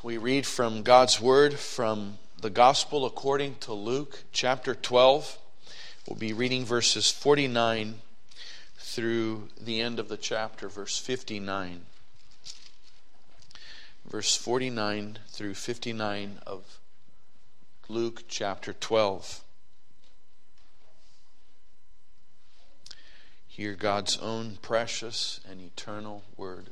We read from God's Word from the Gospel according to Luke, chapter 12. We'll be reading verses 49 through the end of the chapter, verse 59. Verse 49 through 59 of Luke chapter 12. Hear God's own precious and eternal Word.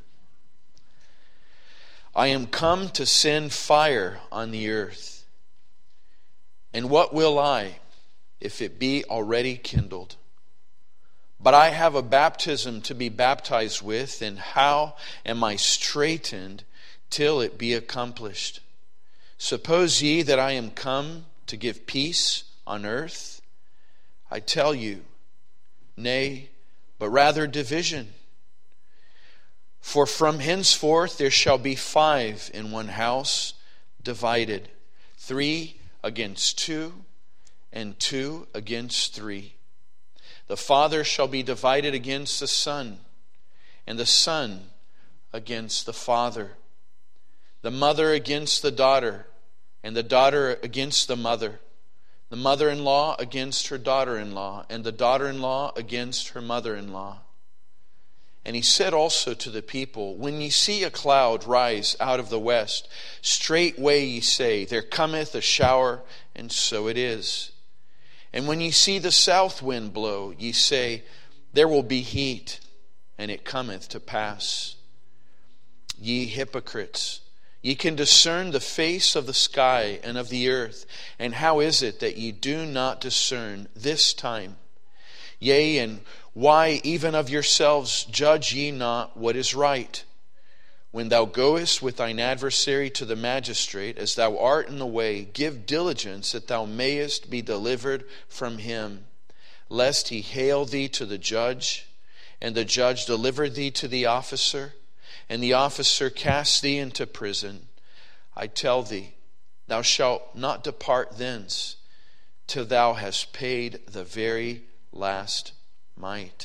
I am come to send fire on the earth. And what will I, if it be already kindled? But I have a baptism to be baptized with, and how am I straitened till it be accomplished? Suppose ye that I am come to give peace on earth? I tell you, nay, but rather division. For from henceforth there shall be 5 in one house, divided, 3 against 2, and 2 against 3. The father shall be divided against the son, and the son against the father. The mother against the daughter, and the daughter against the mother. The mother-in-law against her daughter-in-law, and the daughter-in-law against her mother-in-law. And he said also to the people, when ye see a cloud rise out of the west, straightway ye say, there cometh a shower, and so it is. And when ye see the south wind blow, ye say, there will be heat, and it cometh to pass. Ye hypocrites, ye can discern the face of the sky and of the earth, and how is it that ye do not discern this time? Yea, and why even of yourselves judge ye not what is right? When thou goest with thine adversary to the magistrate, as thou art in the way, give diligence that thou mayest be delivered from him, lest he hale thee to the judge, and the judge deliver thee to the officer, and the officer cast thee into prison. I tell thee, thou shalt not depart thence, till thou hast paid the very last mite.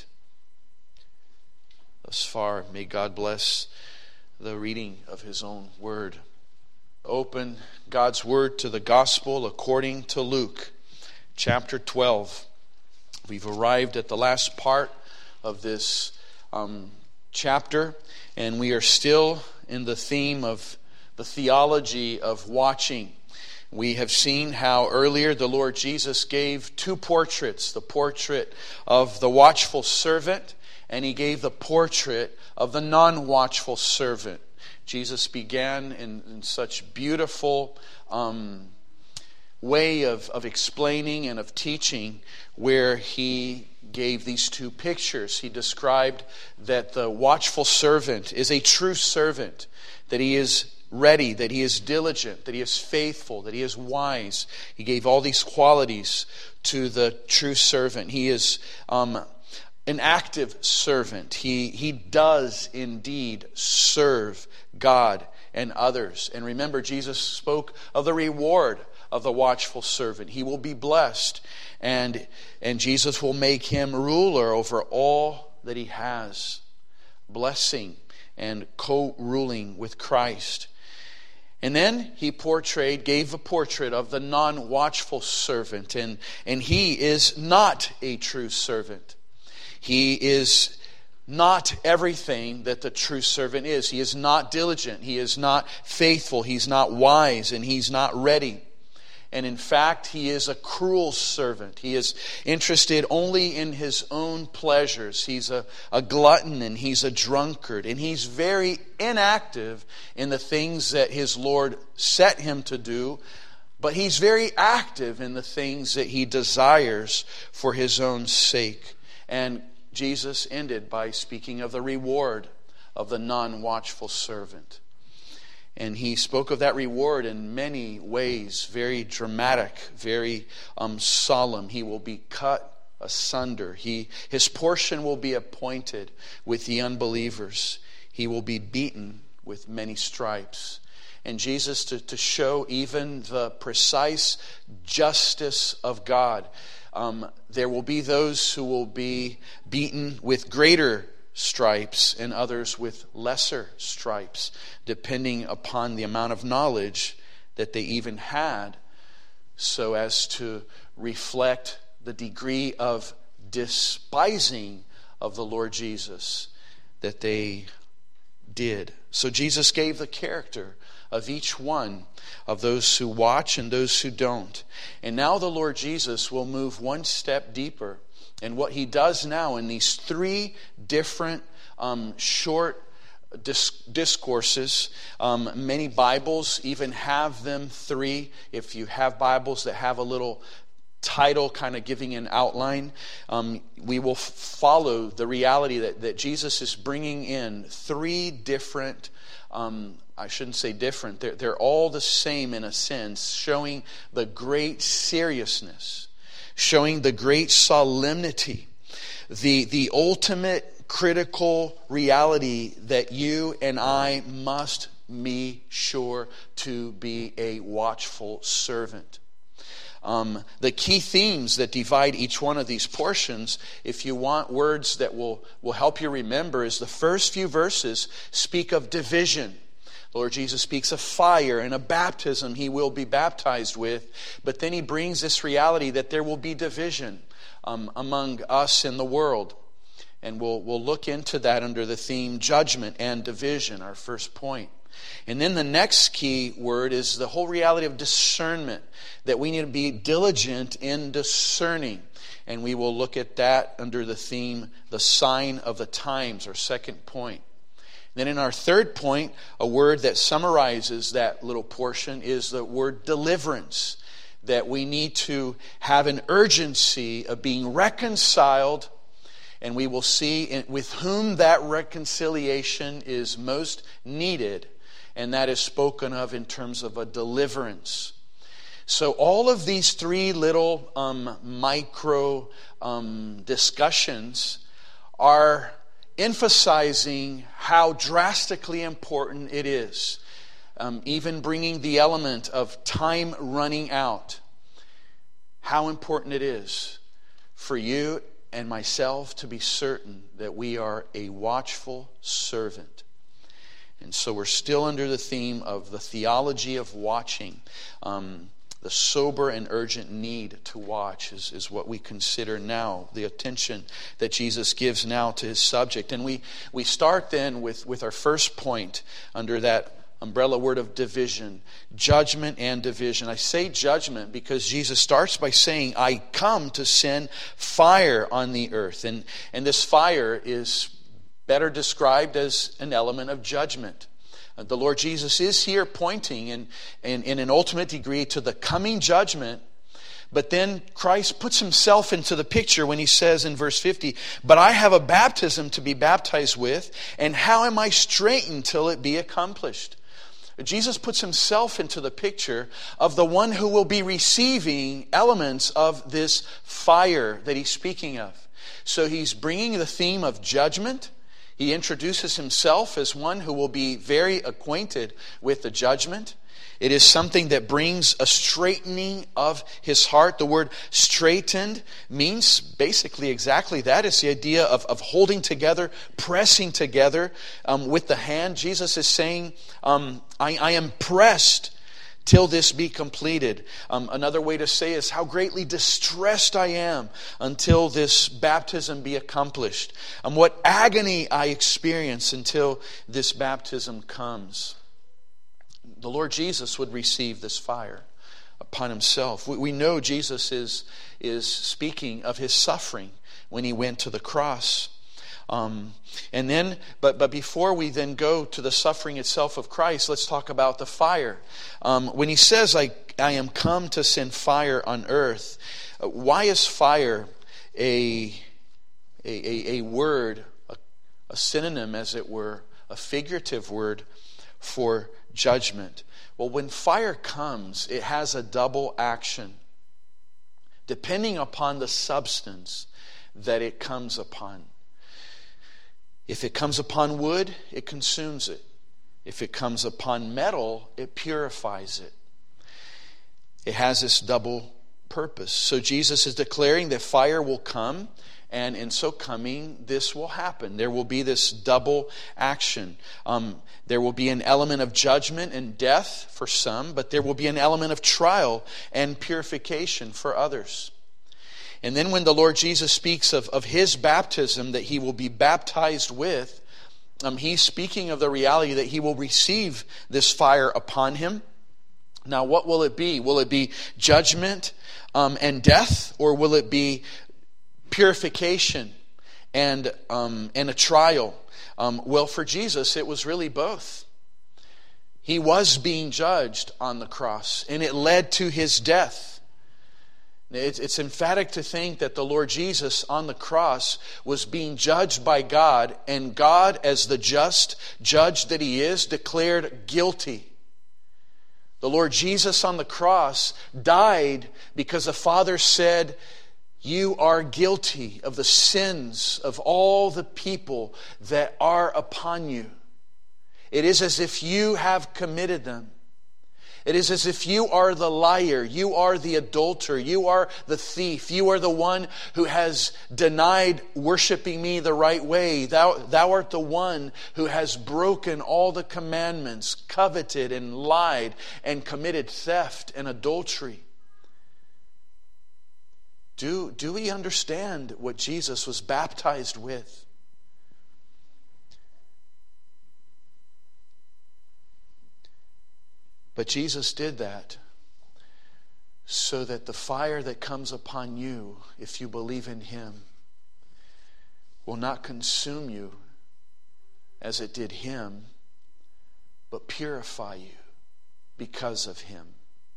Thus far, may God bless the reading of His own Word. Open God's Word to the Gospel according to Luke, chapter 12. We've arrived at the last part of this chapter, and we are still in the theme of the theology of watching. We have seen how earlier the Lord Jesus gave 2 portraits, the portrait of the watchful servant, and He gave the portrait of the non-watchful servant. Jesus began in such beautiful way of explaining and of teaching, where He gave these 2 pictures. He described that the watchful servant is a true servant, that he is ready, that he is diligent, that he is faithful, that he is wise. He gave all these qualities to the true servant. He is an active servant. He does indeed serve God and others. And remember, Jesus spoke of the reward of the watchful servant. He will be blessed, and Jesus will make him ruler over all that he has, blessing and co-ruling with Christ. And then He gave a portrait of the non-watchful servant, and he is not a true servant. He is not everything that the true servant is. He is not diligent. He is not faithful. He's not wise, and he's not ready. And in fact, he is a cruel servant. He is interested only in his own pleasures. He's a glutton, and he's a drunkard. And he's very inactive in the things that his Lord set him to do. But he's very active in the things that he desires for his own sake. And Jesus ended by speaking of the reward of the non-watchful servant. And He spoke of that reward in many ways, very dramatic, very solemn. He will be cut asunder. His portion will be appointed with the unbelievers. He will be beaten with many stripes. And Jesus, to show even the precise justice of God, there will be those who will be beaten with greater stripes and others with lesser stripes, depending upon the amount of knowledge that they even had, so as to reflect the degree of despising of the Lord Jesus that they did. So Jesus gave the character of each one of those who watch and those who don't. And now the Lord Jesus will move one step deeper. And what he does now in these three different short discourses, many Bibles even have them three. If you have Bibles that have a little title kind of giving an outline, we will follow the reality that Jesus is bringing in three different, I shouldn't say different, they're all the same in a sense, showing the great seriousness, showing the great solemnity, the ultimate critical reality that you and I must be sure to be a watchful servant. The key themes that divide each one of these portions, if you want words that will help you remember, is the first few verses speak of division. The Lord Jesus speaks of fire and a baptism he will be baptized with, but then he brings this reality that there will be division among us and the world. And we'll look into that under the theme judgment and division, our first point. And then the next key word is the whole reality of discernment, that we need to be diligent in discerning. And we will look at that under the theme, the sign of the times, our second point. Then in our third point, a word that summarizes that little portion is the word deliverance, that we need to have an urgency of being reconciled. And we will see with whom that reconciliation is most needed. And that is spoken of in terms of a deliverance. So all of these three little micro discussions are emphasizing how drastically important it is. Even bringing the element of time running out. How important it is for you and myself to be certain that we are a watchful servant. And so we're still under the theme of the theology of watching. The sober and urgent need to watch is what we consider now, the attention that Jesus gives now to his subject. And we start then with our first point under that umbrella word of division, judgment and division. I say judgment because Jesus starts by saying, I come to send fire on the earth. And this fire is better described as an element of judgment. The Lord Jesus is here pointing in an ultimate degree to the coming judgment. But then Christ puts himself into the picture when he says in verse 50, but I have a baptism to be baptized with, and how am I straitened till it be accomplished? Jesus puts himself into the picture of the one who will be receiving elements of this fire that he's speaking of. So he's bringing the theme of judgment. He introduces himself as one who will be very acquainted with the judgment. It is something that brings a straightening of his heart. The word straightened means basically exactly that. It's the idea of holding together, pressing together with the hand. Jesus is saying, I am pressed till this be completed. Another way to say is how greatly distressed I am until this baptism be accomplished. What agony I experience until this baptism comes. The Lord Jesus would receive this fire upon himself. We know Jesus is speaking of his suffering when he went to the cross. And then, but before we then go to the suffering itself of Christ, let's talk about the fire. When he says, I am come to send fire on earth, why is fire a word, a synonym as it were, a figurative word for judgment? Well, when fire comes, it has a double action, depending upon the substance that it comes upon. If it comes upon wood, it consumes it. If it comes upon metal, it purifies it. It has this double purpose. So Jesus is declaring that fire will come And in so coming, this will happen. There will be this double action. There will be an element of judgment and death for some, but there will be an element of trial and purification for others. And then when the Lord Jesus speaks of his baptism that he will be baptized with, he's speaking of the reality that he will receive this fire upon him. Now, what will it be? Will it be judgment and death, or will it be purification and a trial? Well, for Jesus, it was really both. He was being judged on the cross, and it led to his death. It's emphatic to think that the Lord Jesus on the cross was being judged by God, and God, as the just judge that he is, declared guilty. The Lord Jesus on the cross died because the Father said, "You are guilty of the sins of all the people that are upon you. It is as if you have committed them. It is as if you are the liar, you are the adulterer, you are the thief, you are the one who has denied worshiping me the right way. Thou art the one who has broken all the commandments, coveted and lied and committed theft and adultery." Do we understand what Jesus was baptized with? But Jesus did that so that the fire that comes upon you, if you believe in him, will not consume you as it did him, but purify you because of him.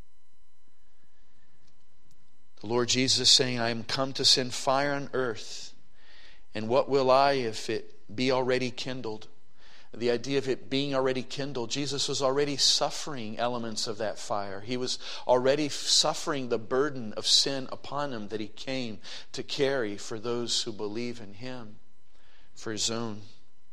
The Lord Jesus is saying, "I am come to send fire on earth, and what will I if it be already kindled?" The idea of it being already kindled, Jesus was already suffering elements of that fire. He was already suffering the burden of sin upon him that he came to carry for those who believe in him, for his own.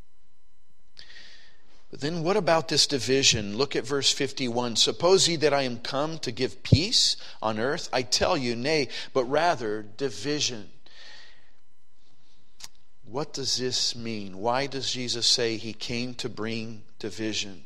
But then what about this division? Look at verse 51. "Suppose ye that I am come to give peace on earth? I tell you, nay, but rather division." What does this mean? Why does Jesus say he came to bring division?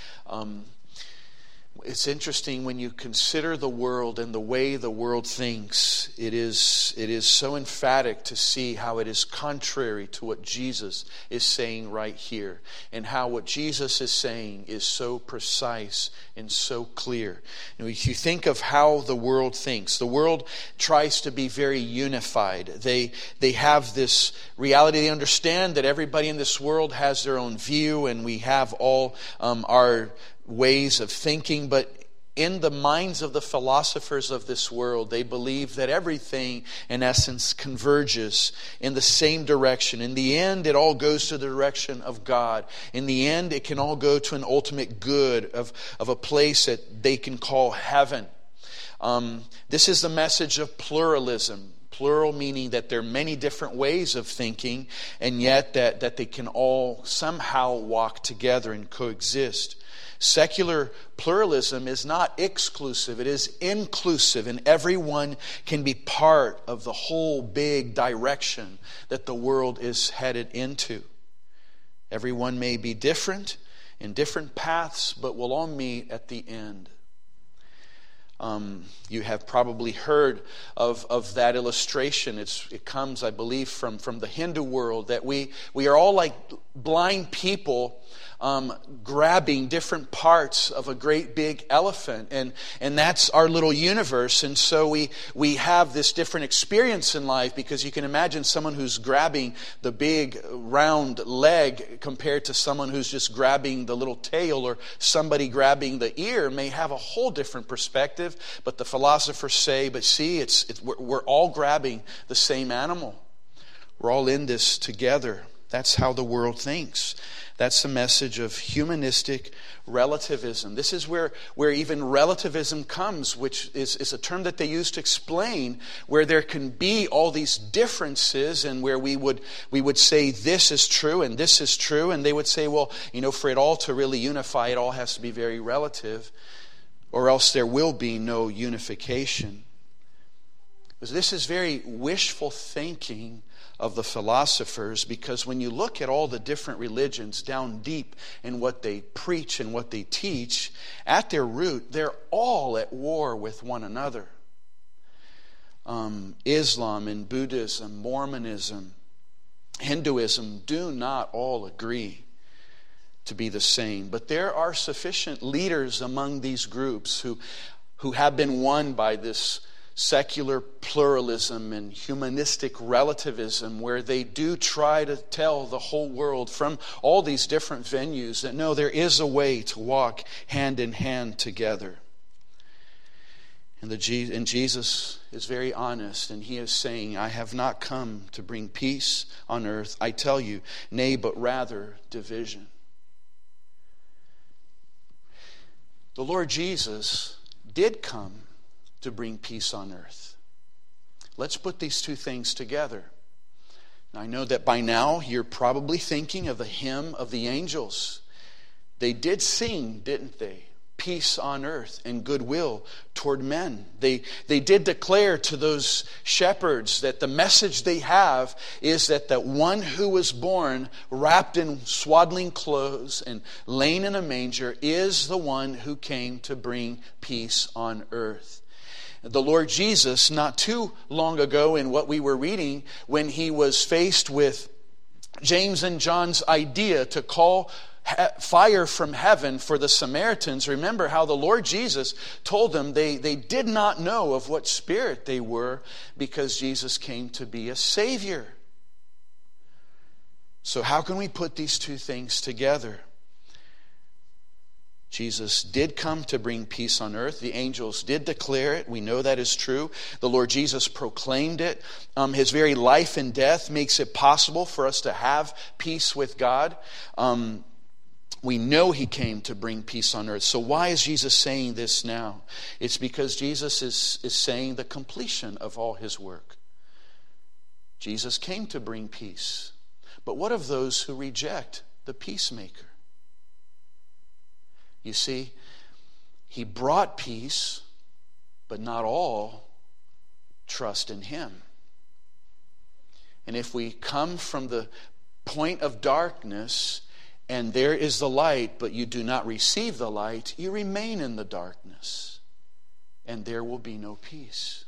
It's interesting when you consider the world and the way the world thinks. It is so emphatic to see how it is contrary to what Jesus is saying right here, and how what Jesus is saying is so precise and so clear. If you think of how the world thinks, the world tries to be very unified. They have this reality. They understand that everybody in this world has their own view, and we have all our ways of thinking, but in the minds of the philosophers of this world, they believe that everything, in essence, converges in the same direction. In the end, it all goes to the direction of God. In the end, it can all go to an ultimate good of a place that they can call heaven. This is the message of pluralism. Plural meaning that there are many different ways of thinking, and yet that they can all somehow walk together and coexist. Secular pluralism is not exclusive, it is inclusive, and everyone can be part of the whole big direction that the world is headed into. Everyone may be different in different paths, but will all meet at the end. You have probably heard of that illustration. It comes, I believe, from the Hindu world, that we are all like blind people grabbing different parts of a great big elephant, and that's our little universe. And so we have this different experience in life, because you can imagine someone who's grabbing the big round leg compared to someone who's just grabbing the little tail, or somebody grabbing the ear may have a whole different perspective. But the philosophers say, but see, we're all grabbing the same animal. We're all in this together. That's how the world thinks. That's the message of humanistic relativism. This is where even relativism comes, which is a term that they use to explain where there can be all these differences, and where we would say this is true and this is true, and they would say, well, for it all to really unify, it all has to be very relative, or else there will be no unification. Because this is very wishful thinking of the philosophers, because when you look at all the different religions down deep in what they preach and what they teach, at their root, they're all at war with one another. Islam and Buddhism, Mormonism, Hinduism do not all agree to be the same. But there are sufficient leaders among these groups who have been won by this secular pluralism and humanistic relativism, where they do try to tell the whole world from all these different venues that no, there is a way to walk hand in hand together. And Jesus is very honest, and he is saying, I have not come to bring peace on earth, I tell you, nay, but rather division. The Lord Jesus did come to bring peace on earth. Let's put these two things together. Now, I know that by now you're probably thinking of the hymn of the angels. They did sing, didn't they? Peace on earth and goodwill toward men. They did declare to those shepherds that the message they have is that the one who was born wrapped in swaddling clothes and laying in a manger is the one who came to bring peace on earth. The Lord Jesus, not too long ago in what we were reading, when he was faced with James and John's idea to call fire from heaven for the Samaritans, remember how the Lord Jesus told them they did not know of what spirit they were, because Jesus came to be a Savior. So how can we put these two things together? Jesus did come to bring peace on earth. The angels did declare it. We know that is true. The Lord Jesus proclaimed it. His very life and death makes it possible for us to have peace with God. We know he came to bring peace on earth. So why is Jesus saying this now? It's because Jesus is saying the completion of all his work. Jesus came to bring peace. But what of those who reject the peacemaker? You see, he brought peace, but not all trust in him. And if we come from the point of darkness, and there is the light, but you do not receive the light, you remain in the darkness, and there will be no peace.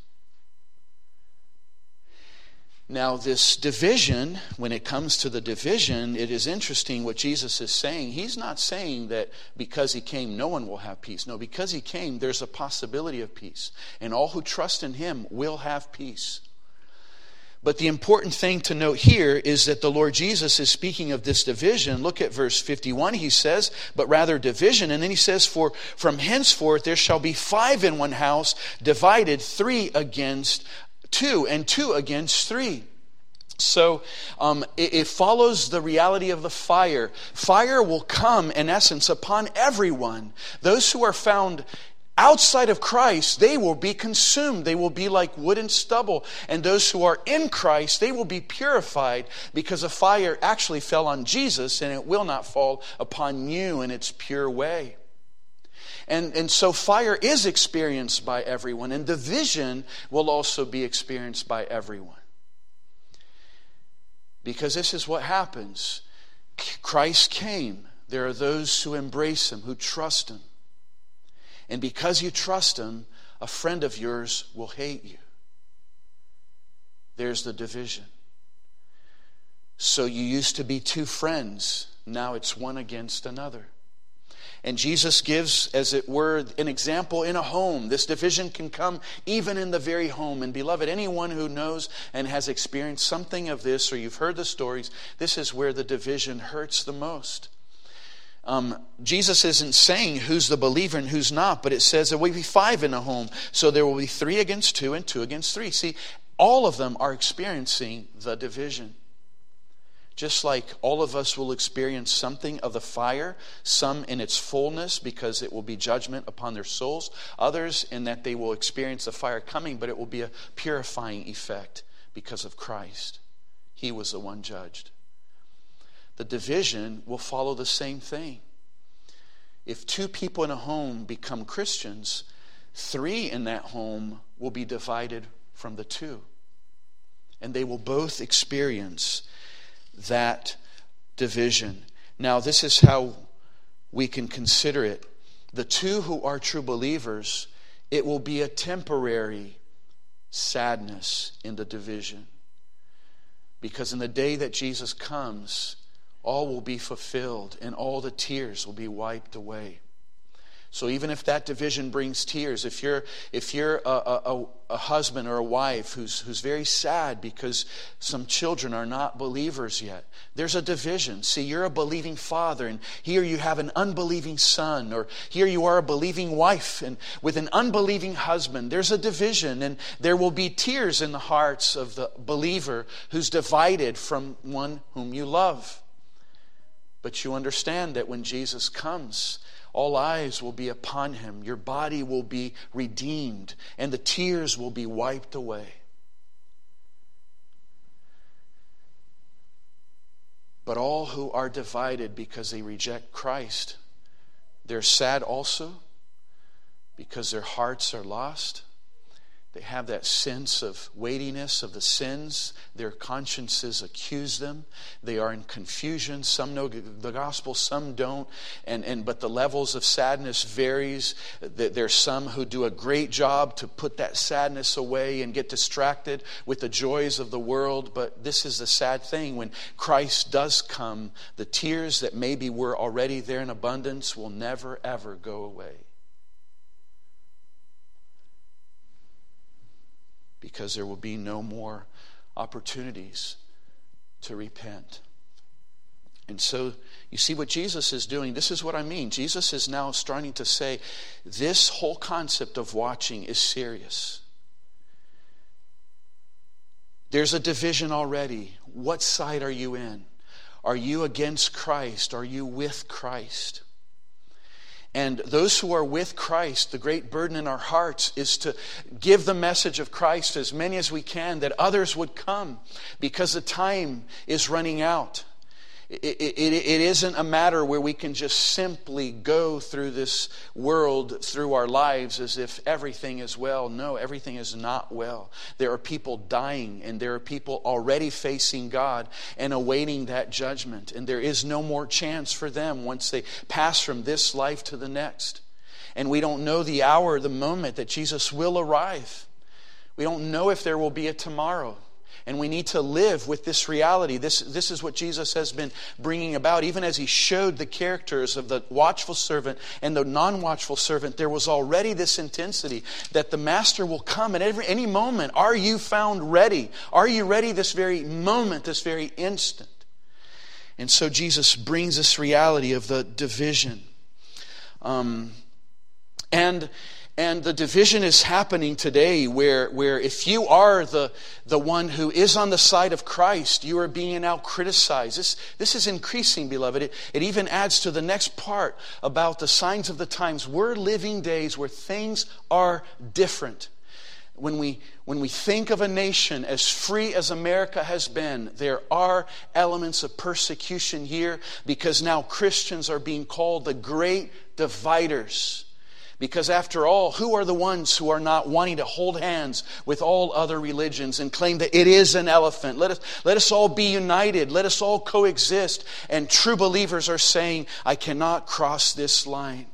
Now, this division, when it comes to the division, it is interesting what Jesus is saying. He's not saying that because he came, no one will have peace. No, because he came, there's a possibility of peace. And all who trust in him will have peace. But the important thing to note here is that the Lord Jesus is speaking of this division. Look at verse 51. He says, but rather division. And then he says, for from henceforth there shall be 5 in one house, divided 3 against 2, and 2 against 3. So it follows the reality of the fire. Fire will come, in essence, upon everyone. Those who are found outside of Christ, they will be consumed. They will be like wood and stubble. And those who are in Christ, they will be purified, because the fire actually fell on Jesus, and it will not fall upon you in its pure way. And so fire is experienced by everyone, and division will also be experienced by everyone. Because this is what happens. Christ came. There are those who embrace him, who trust him. And because you trust him, a friend of yours will hate you. There's the division. So you used to be 2 friends. Now it's one against another. And Jesus gives, as it were, an example in a home. This division can come even in the very home. And beloved, anyone who knows and has experienced something of this, or you've heard the stories, this is where the division hurts the most. Jesus isn't saying who's the believer and who's not, but it says there will be 5 in a home. So there will be 3 against 2 and 2 against 3. See, all of them are experiencing the division. Just like all of us will experience something of the fire, some in its fullness because it will be judgment upon their souls, others in that they will experience the fire coming, but it will be a purifying effect because of Christ. He was the one judged. The division will follow the same thing. If 2 people in a home become Christians, 3 in that home will be divided from the 2. And they will both experience that division. Now, this is how we can consider it. The two who are true believers, it will be a temporary sadness in the division. Because in the day that Jesus comes, all will be fulfilled and all the tears will be wiped away. So even if that division brings tears, if you're a husband or a wife who's very sad because some children are not believers yet, there's a division. See, you're a believing father, and here you have an unbelieving son, or here you are a believing wife and with an unbelieving husband. There's a division, and there will be tears in the hearts of the believer who's divided from one whom you love. But you understand that when Jesus comes, all eyes will be upon him. Your body will be redeemed, and the tears will be wiped away. But all who are divided because they reject Christ, they're sad also because their hearts are lost. They have that sense of weightiness of the sins. Their consciences accuse them. They are in confusion. Some know the gospel, some don't. But the levels of sadness varies. There's some who do a great job to put that sadness away and get distracted with the joys of the world. But this is the sad thing. When Christ does come, the tears that maybe were already there in abundance will never, ever go away. Because there will be no more opportunities to repent. And so you see what Jesus is doing. This is what I mean. Jesus is now starting to say this whole concept of watching is serious. There's a division already. What side are you in? Are you against Christ? Are you with Christ? And those who are with Christ, the great burden in our hearts is to give the message of Christ as many as we can, that others would come, because the time is running out. It isn't a matter where we can just simply go through this world, through our lives, as if everything is well. No, everything is not well. There are people dying, and there are people already facing God and awaiting that judgment. And there is no more chance for them once they pass from this life to the next. And we don't know the hour, the moment that Jesus will arrive. We don't know if there will be a tomorrow. And we need to live with this reality. This is what Jesus has been bringing about. Even as he showed the characters of the watchful servant and the non-watchful servant, there was already this intensity that the master will come at any moment. Are you found ready? Are you ready this very moment, this very instant? And so Jesus brings this reality of the division. And the division is happening today where if you are the one who is on the side of Christ, you are being now criticized. This is increasing, beloved. It even adds to the next part about the signs of the times. We're living days where things are different. When we think of a nation as free as America has been, there are elements of persecution here, because now Christians are being called the great dividers. Because after all, who are the ones who are not wanting to hold hands with all other religions and claim that it is an elephant? Let us all be united. Let us all coexist. And true believers are saying, I cannot cross this line.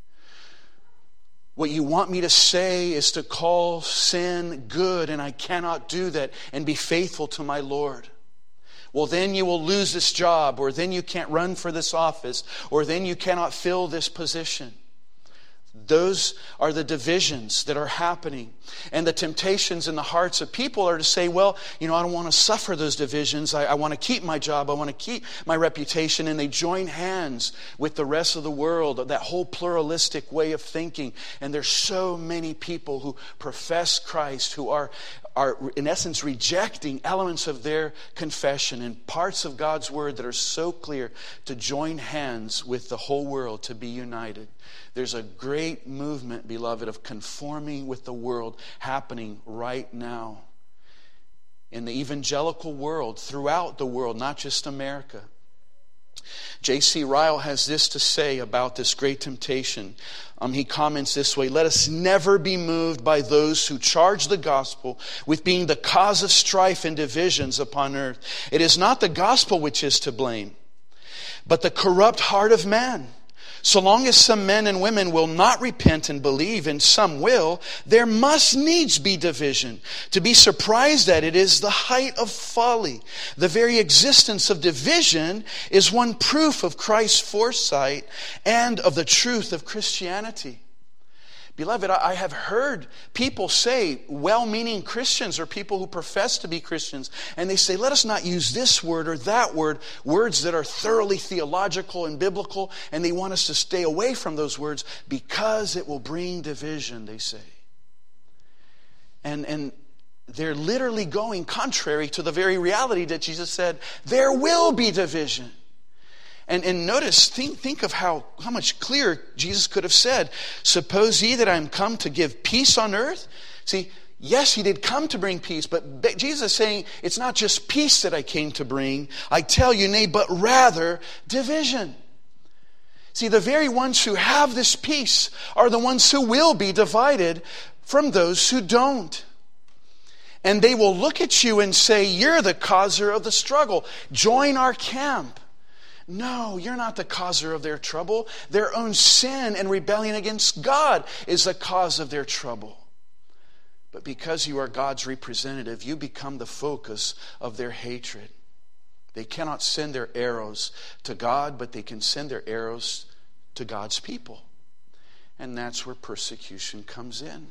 What you want me to say is to call sin good, and I cannot do that and be faithful to my Lord. Well, then you will lose this job, or then you can't run for this office, or then you cannot fill this position. Those are the divisions that are happening. And the temptations in the hearts of people are to say, well, I don't want to suffer those divisions. I want to keep my job. I want to keep my reputation. And they join hands with the rest of the world, that whole pluralistic way of thinking. And there's so many people who profess Christ, who are in essence rejecting elements of their confession and parts of God's word that are so clear, to join hands with the whole world to be united. There's a great movement, beloved, of conforming with the world happening right now in the evangelical world, throughout the world, not just America. J.C. Ryle has this to say about this great temptation. He comments this way: let us never be moved by those who charge the gospel with being the cause of strife and divisions upon earth. It is not the gospel which is to blame, but the corrupt heart of man. So long as some men and women will not repent and believe, and some will, there must needs be division. To be surprised at it is the height of folly. The very existence of division is one proof of Christ's foresight and of the truth of Christianity. Beloved, I have heard people say, well-meaning Christians or people who profess to be Christians, and they say, let us not use this word or that word, words that are thoroughly theological and biblical, and they want us to stay away from those words because it will bring division, they say. And they're literally going contrary to the very reality that Jesus said, there will be division. And notice, think of how much clearer Jesus could have said, suppose ye that I am come to give peace on earth? See, yes, he did come to bring peace, but Jesus is saying, it's not just peace that I came to bring. I tell you, nay, but rather division. See, the very ones who have this peace are the ones who will be divided from those who don't. And they will look at you and say, you're the causer of the struggle. Join our camp. No, you're not the causer of their trouble. Their own sin and rebellion against God is the cause of their trouble. But because you are God's representative, you become the focus of their hatred. They cannot send their arrows to God, but they can send their arrows to God's people. And that's where persecution comes in.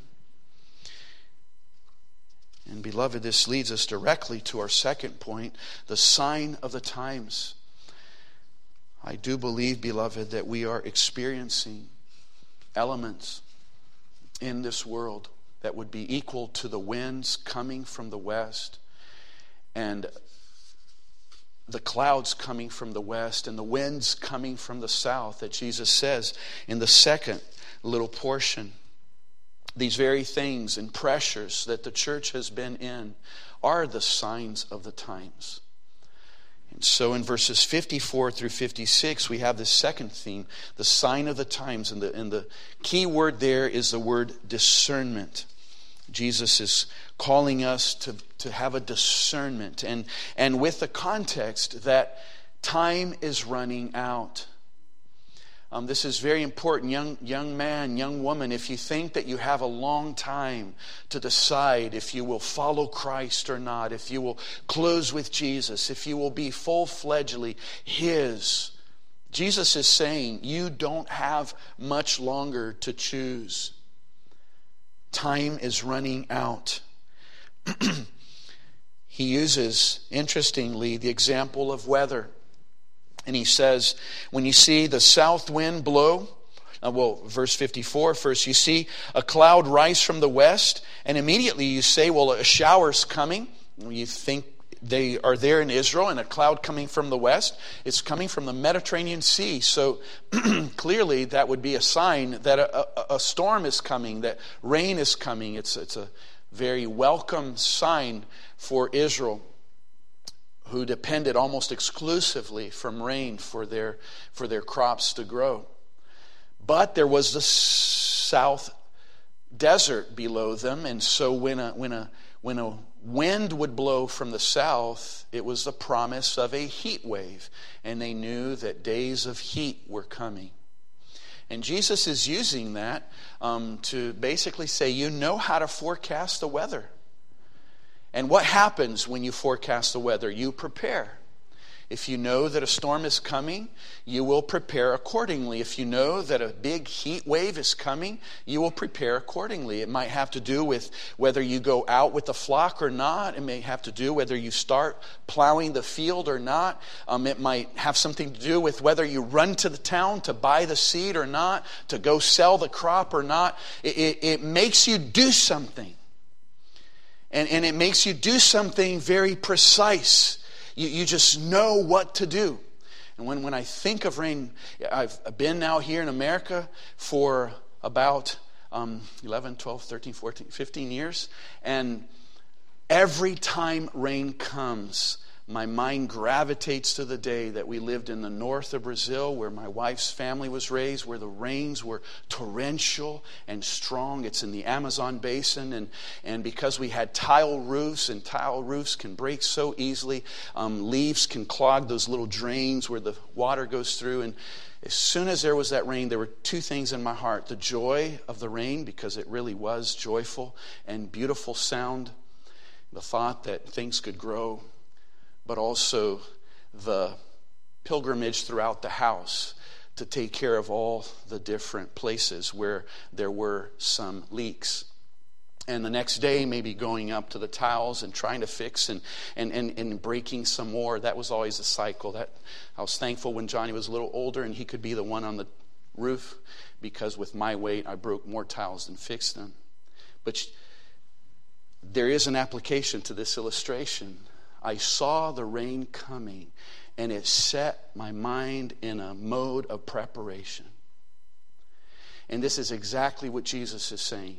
And beloved, this leads us directly to our second point, the sign of the times. I do believe, beloved, that we are experiencing elements in this world that would be equal to the winds coming from the west and the clouds coming from the west and the winds coming from the south, that Jesus says in the second little portion. These very things and pressures that the church has been in are the signs of the times. And so in verses 54 through 56, we have this second theme, the sign of the times. And the key word there is the word discernment. Jesus is calling us to have a discernment. And with the context that time is running out. This is very important. Young man, young woman, if you think that you have a long time to decide if you will follow Christ or not, if you will close with Jesus, if you will be full-fledgedly His, Jesus is saying you don't have much longer to choose. Time is running out. He uses, interestingly, the example of weather. And he says, when you see the south wind blow, verse 54, first you see a cloud rise from the west, and immediately you say, well, a shower's coming. You think they are there in Israel, and a cloud coming from the west. It's coming from the Mediterranean Sea. So clearly that would be a sign that a storm is coming, that rain is coming. It's a very welcome sign for Israel, who depended almost exclusively from rain for their crops to grow. But there was the south desert below them, and so when a wind would blow from the south, it was the promise of a heat wave, and they knew that days of heat were coming. And Jesus is using that to basically say, you know how to forecast the weather. And what happens when you forecast the weather? You prepare. If you know that a storm is coming, you will prepare accordingly. If you know that a big heat wave is coming, you will prepare accordingly. It might have to do with whether you go out with the flock or not. It may have to do whether you start plowing the field or not. It might have something to do with whether you run to the town to buy the seed or not, to go sell the crop or not. It makes you do something. And it makes you do something very precise. You just know what to do. And when I think of rain, I've been now here in America for about 11, 12, 13, 14, 15 years. And every time rain comes, my mind gravitates to the day that we lived in the north of Brazil, where my wife's family was raised, where the rains were torrential and strong. It's in the Amazon basin, and because we had tile roofs, and tile roofs can break so easily, leaves can clog those little drains where the water goes through. And as soon as there was that rain, there were two things in my heart: the joy of the rain, because it really was joyful and beautiful sound, the thought that things could grow, but also the pilgrimage throughout the house to take care of all the different places where there were some leaks. And the next day, maybe going up to the tiles and trying to fix and breaking some more. That was always a cycle. That I was thankful when Johnny was a little older and he could be the one on the roof, because with my weight, I broke more tiles than fixed them. But there is an application to this illustration. I saw the rain coming, and it set my mind in a mode of preparation. And this is exactly what Jesus is saying.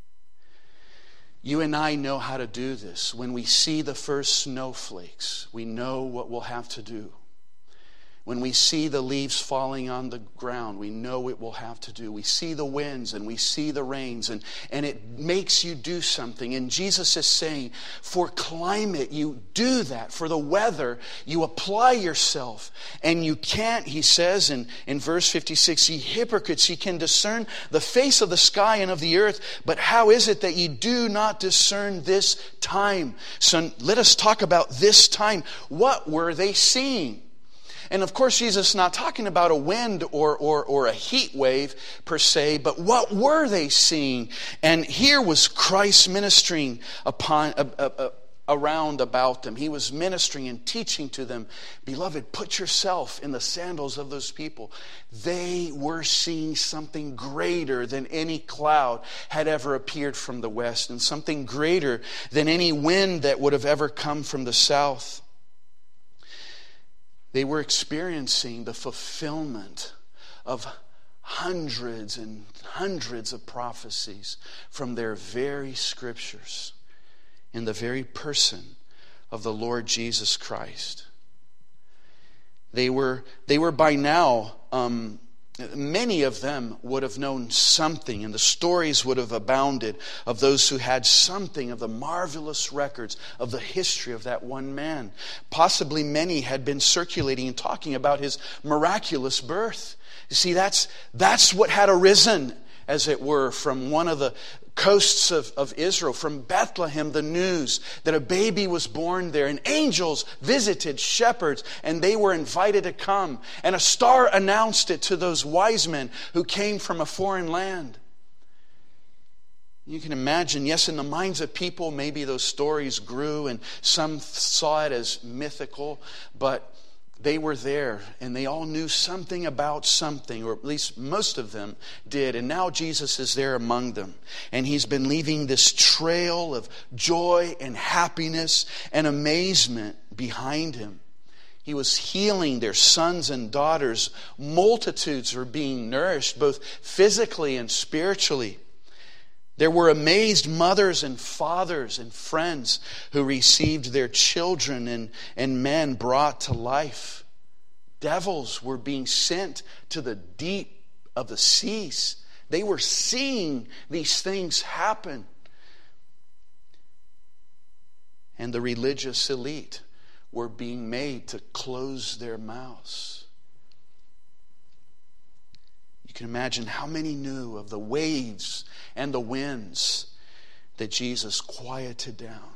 You and I know how to do this. When we see the first snowflakes, we know what we'll have to do. When we see the leaves falling on the ground, we know what we'll have to do. We see the winds and we see the rains, and it makes you do something. And Jesus is saying, for climate, you do that. For the weather, you apply yourself. And you can't, he says in verse 56, ye hypocrites, ye can discern the face of the sky and of the earth, but how is it that ye do not discern this time? So let us talk about this time. What were they seeing? And of course, Jesus is not talking about a wind or a heat wave per se, but what were they seeing? And here was Christ ministering around about them. He was ministering and teaching to them. Beloved, put yourself in the sandals of those people. They were seeing something greater than any cloud had ever appeared from the west, and something greater than any wind that would have ever come from the south. They were experiencing the fulfillment of hundreds and hundreds of prophecies from their very scriptures in the very person of the Lord Jesus Christ. They were by now, many of them would have known something, and the stories would have abounded of those who had something of the marvelous records of the history of that one man. Possibly many had been circulating and talking about his miraculous birth. You see, that's what had arisen, as it were, from one of the coasts of Israel, from Bethlehem, the news that a baby was born there, and angels visited shepherds, and they were invited to come, and a star announced it to those wise men who came from a foreign land. You can imagine, yes, in the minds of people, maybe those stories grew, and some saw it as mythical, but they were there, and they all knew something about something, or at least most of them did. And now Jesus is there among them, and he's been leaving this trail of joy and happiness and amazement behind him. He was healing their sons and daughters. Multitudes were being nourished, both physically and spiritually. There were amazed mothers and fathers and friends who received their children and men brought to life. Devils were being sent to the deep of the seas. They were seeing these things happen. And the religious elite were being made to close their mouths. You can imagine how many knew of the waves and the winds that Jesus quieted down.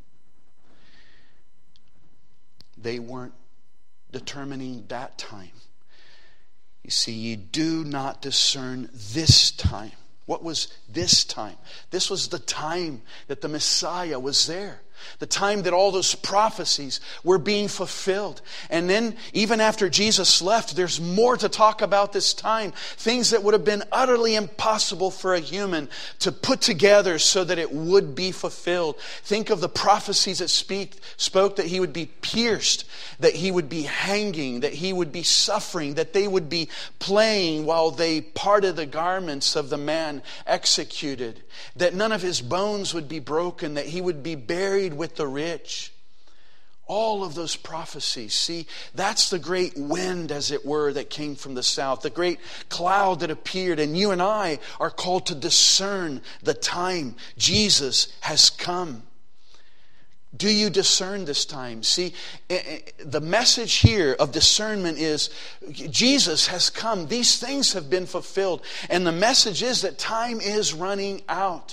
They weren't determining that time. You see, you do not discern this time. What was this time? This was the time that the Messiah was there. The time that all those prophecies were being fulfilled. And then, even after Jesus left, there's more to talk about this time. Things that would have been utterly impossible for a human to put together so that it would be fulfilled. Think of the prophecies that spoke that he would be pierced, that he would be hanging, that he would be suffering, that they would be playing while they parted the garments of the man executed, that none of his bones would be broken, that he would be buried with the rich. All of those prophecies. See, that's the great wind, as it were, that came from the south. The great cloud that appeared. And you and I are called to discern the time Jesus has come. Do you discern this time? See, the message here of discernment is Jesus has come. These things have been fulfilled. And the message is that time is running out.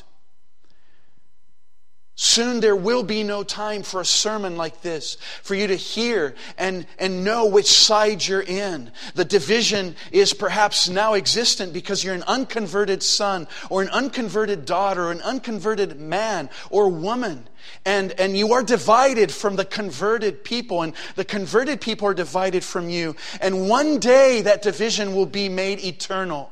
Soon there will be no time for a sermon like this, for you to hear and know which side you're in. The division is perhaps now existent because you're an unconverted son or an unconverted daughter or an unconverted man or woman. And you are divided from the converted people, and the converted people are divided from you. And one day that division will be made eternal.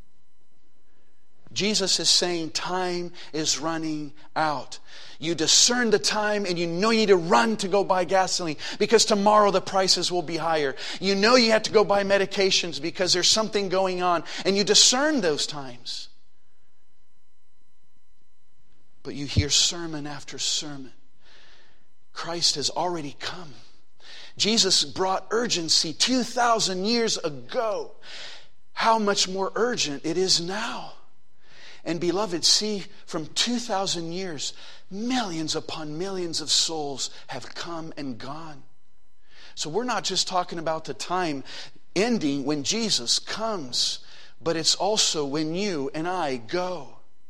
Jesus is saying time is running out. You discern the time and you know you need to run to go buy gasoline because tomorrow the prices will be higher. You know you have to go buy medications because there's something going on, and you discern those times. But you hear sermon after sermon. Christ has already come. Jesus brought urgency 2,000 years ago. How much more urgent it is now. And beloved, see, from 2,000 years, millions upon millions of souls have come and gone. So we're not just talking about the time ending when Jesus comes, but it's also when you and I go.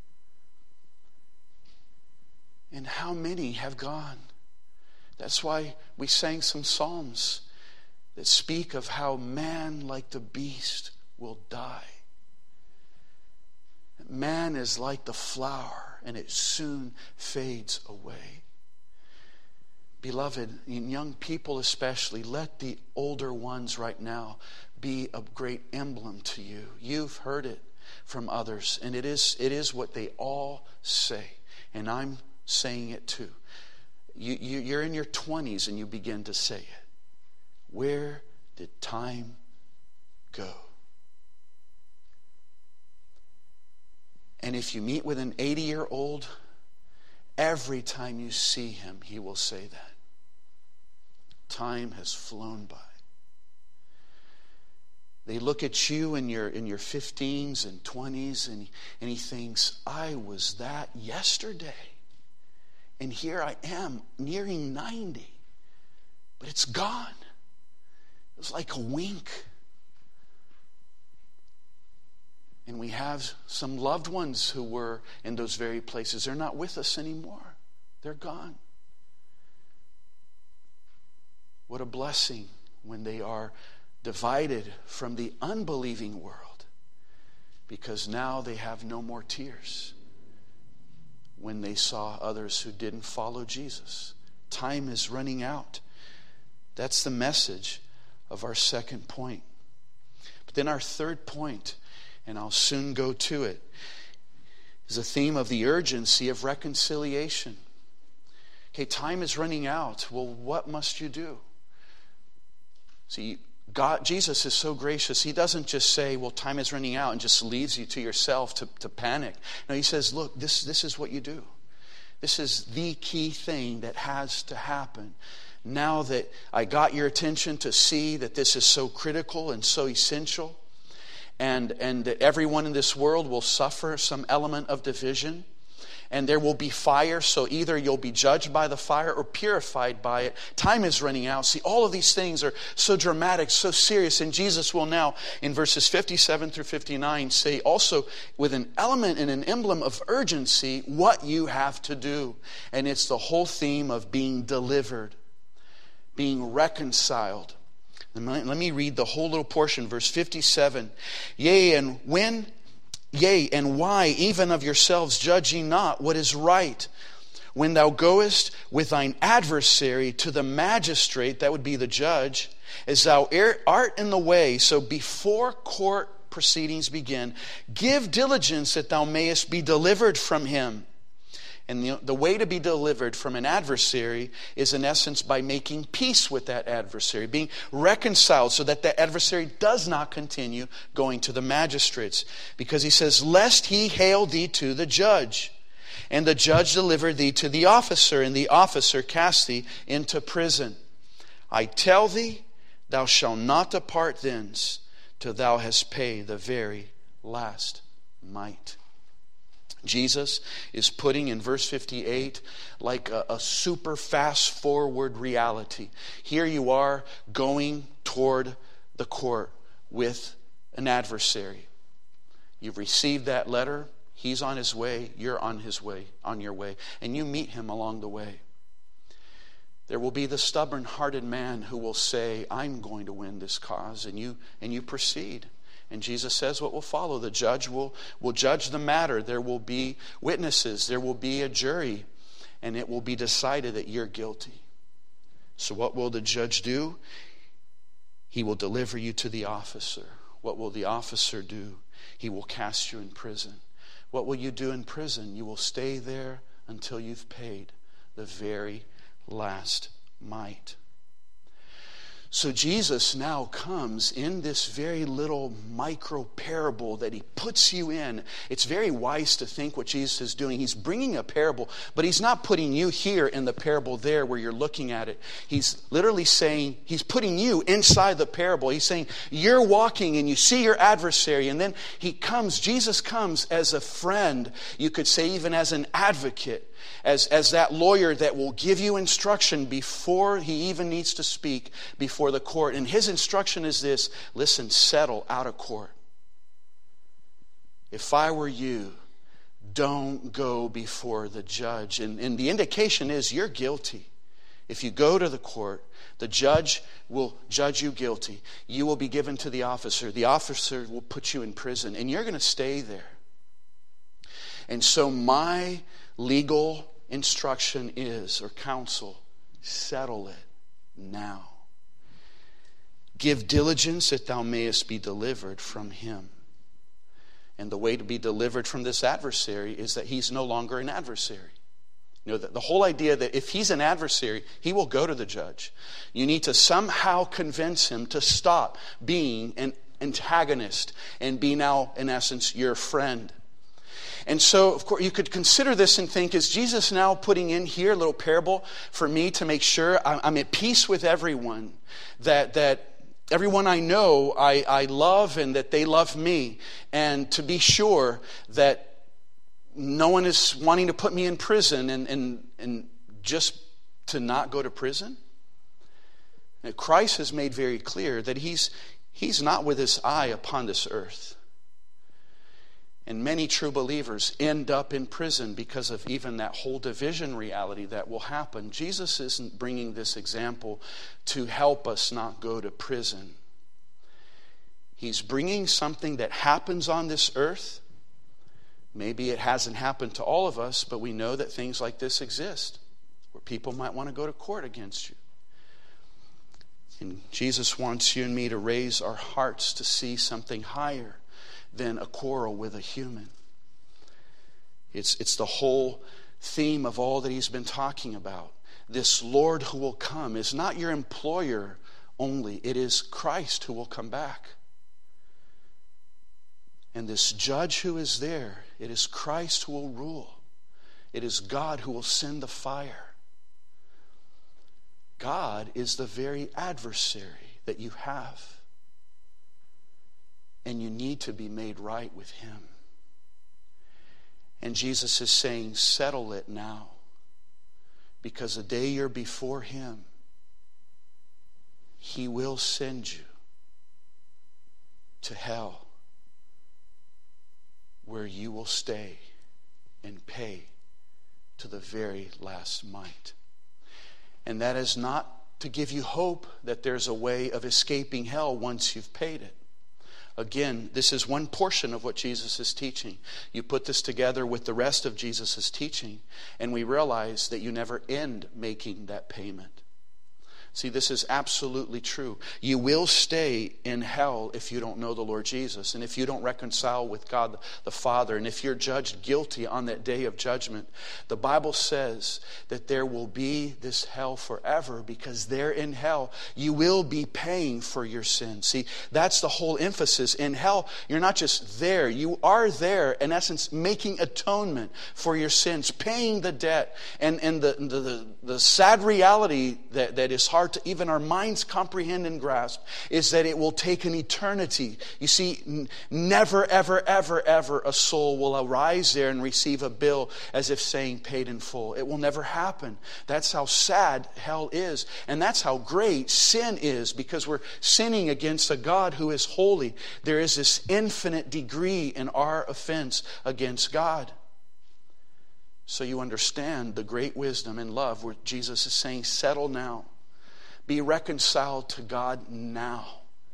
And how many have gone? That's why we sang some psalms that speak of how man, like the beast, will die. Man is like the flower, and it soon fades away. Beloved, and young people especially, let the older ones right now be a great emblem to you. You've heard it from others, and it is what they all say, and I'm saying it too. You're in your 20s and you begin to say it. Where did time go? And if you meet with an 80-year-old, every time you see him, he will say that. Time has flown by. They look at you in your 15s and 20s, and he thinks, I was that yesterday. And here I am, nearing 90. But it's gone. It was like a wink. And we have some loved ones who were in those very places. They're not with us anymore. They're gone. What a blessing when they are divided from the unbelieving world, because now they have no more tears when they saw others who didn't follow Jesus. Time is running out. That's the message of our second point. But then our third point, and I'll soon go to it, is a theme of the urgency of reconciliation. Okay, time is running out. Well, what must you do? See, Jesus is so gracious. He doesn't just say, well, time is running out, and just leaves you to yourself to panic. No, he says, look, this is what you do. This is the key thing that has to happen. Now that I got your attention to see that this is so critical and so essential, and that everyone in this world will suffer some element of division, and there will be fire, so either you'll be judged by the fire or purified by it. Time is running out. See, all of these things are so dramatic, so serious, and Jesus will now, in verses 57 through 59, say also with an element and an emblem of urgency what you have to do. And it's the whole theme of being delivered, being reconciled. Let me read the whole little portion, verse 57. Yea, and why, even of yourselves, judge ye not what is right? When thou goest with thine adversary to the magistrate, that would be the judge, as thou art in the way, so before court proceedings begin, give diligence that thou mayest be delivered from him. And the way to be delivered from an adversary is, in essence, by making peace with that adversary, being reconciled so that the adversary does not continue going to the magistrates. Because he says, lest he hale thee to the judge, and the judge deliver thee to the officer, and the officer cast thee into prison. I tell thee, thou shalt not depart thence till thou hast paid the very last mite. Jesus is putting in verse 58 like a super fast forward reality. Here you are going toward the court with an adversary. You've received that letter. He's on his way. You're on your way. And you meet him along the way. There will be the stubborn-hearted man who will say, I'm going to win this cause. And you proceed. And Jesus says what will follow. The judge will judge the matter. There will be witnesses. There will be a jury. And it will be decided that you're guilty. So what will the judge do? He will deliver you to the officer. What will the officer do? He will cast you in prison. What will you do in prison? You will stay there until you've paid the very last mite. So Jesus now comes in this very little micro parable that he puts you in. It's very wise to think what Jesus is doing. He's bringing a parable, but he's not putting you here in the parable there where you're looking at it. He's literally saying, he's putting you inside the parable. He's saying, you're walking and you see your adversary, and then Jesus comes as a friend, you could say even as an advocate, as that lawyer that will give you instruction before he even needs to speak before the court. And his instruction is this: listen, settle out of court. If I were you, don't go before the judge. And the indication is you're guilty. If you go to the court, the judge will judge you guilty. You will be given to the officer. The officer will put you in prison, and you're going to stay there. And so my legal instruction is, or counsel, settle it now. Give diligence that thou mayest be delivered from him. And the way to be delivered from this adversary is that he's no longer an adversary. You know, the whole idea that if he's an adversary, he will go to the judge. You need to somehow convince him to stop being an antagonist and be now, in essence, your friend. And so, of course, you could consider this and think, is Jesus now putting in here a little parable for me to make sure I'm at peace with everyone, that everyone I know I love and that they love me, and to be sure that no one is wanting to put me in prison and just to not go to prison? And Christ has made very clear that he's not with his eye upon this earth. And many true believers end up in prison because of even that whole division reality that will happen. Jesus isn't bringing this example to help us not go to prison. He's bringing something that happens on this earth. Maybe it hasn't happened to all of us, but we know that things like this exist, where people might want to go to court against you. And Jesus wants you and me to raise our hearts to see something higher than a quarrel with a human. It's the whole theme of all that he's been talking about. This Lord who will come is not your employer only. It is Christ who will come back. And this judge who is there, it is Christ who will rule. It is God who will send the fire. God is the very adversary that you have. And you need to be made right with him. And Jesus is saying, settle it now. Because the day you're before him, he will send you to hell, where you will stay and pay to the very last mite. And that is not to give you hope that there's a way of escaping hell once you've paid it. Again, this is one portion of what Jesus is teaching. You put this together with the rest of Jesus' teaching, and we realize that you never end making that payment. See, this is absolutely true. You will stay in hell if you don't know the Lord Jesus, and if you don't reconcile with God the Father, and if you're judged guilty on that day of judgment. The Bible says that there will be this hell forever, because there in hell you will be paying for your sins. See, that's the whole emphasis. In hell, you're not just there. You are there, in essence, making atonement for your sins, paying the debt. And the sad reality that is hard hard to even our minds comprehend and grasp, is that it will take an eternity. You see, never, ever, ever, ever a soul will arise there and receive a bill as if saying paid in full. It will never happen. That's how sad hell is. And that's how great sin is, because we're sinning against a God who is holy. There is this infinite degree in our offense against God. So you understand the great wisdom and love where Jesus is saying, settle now. Be reconciled to God now.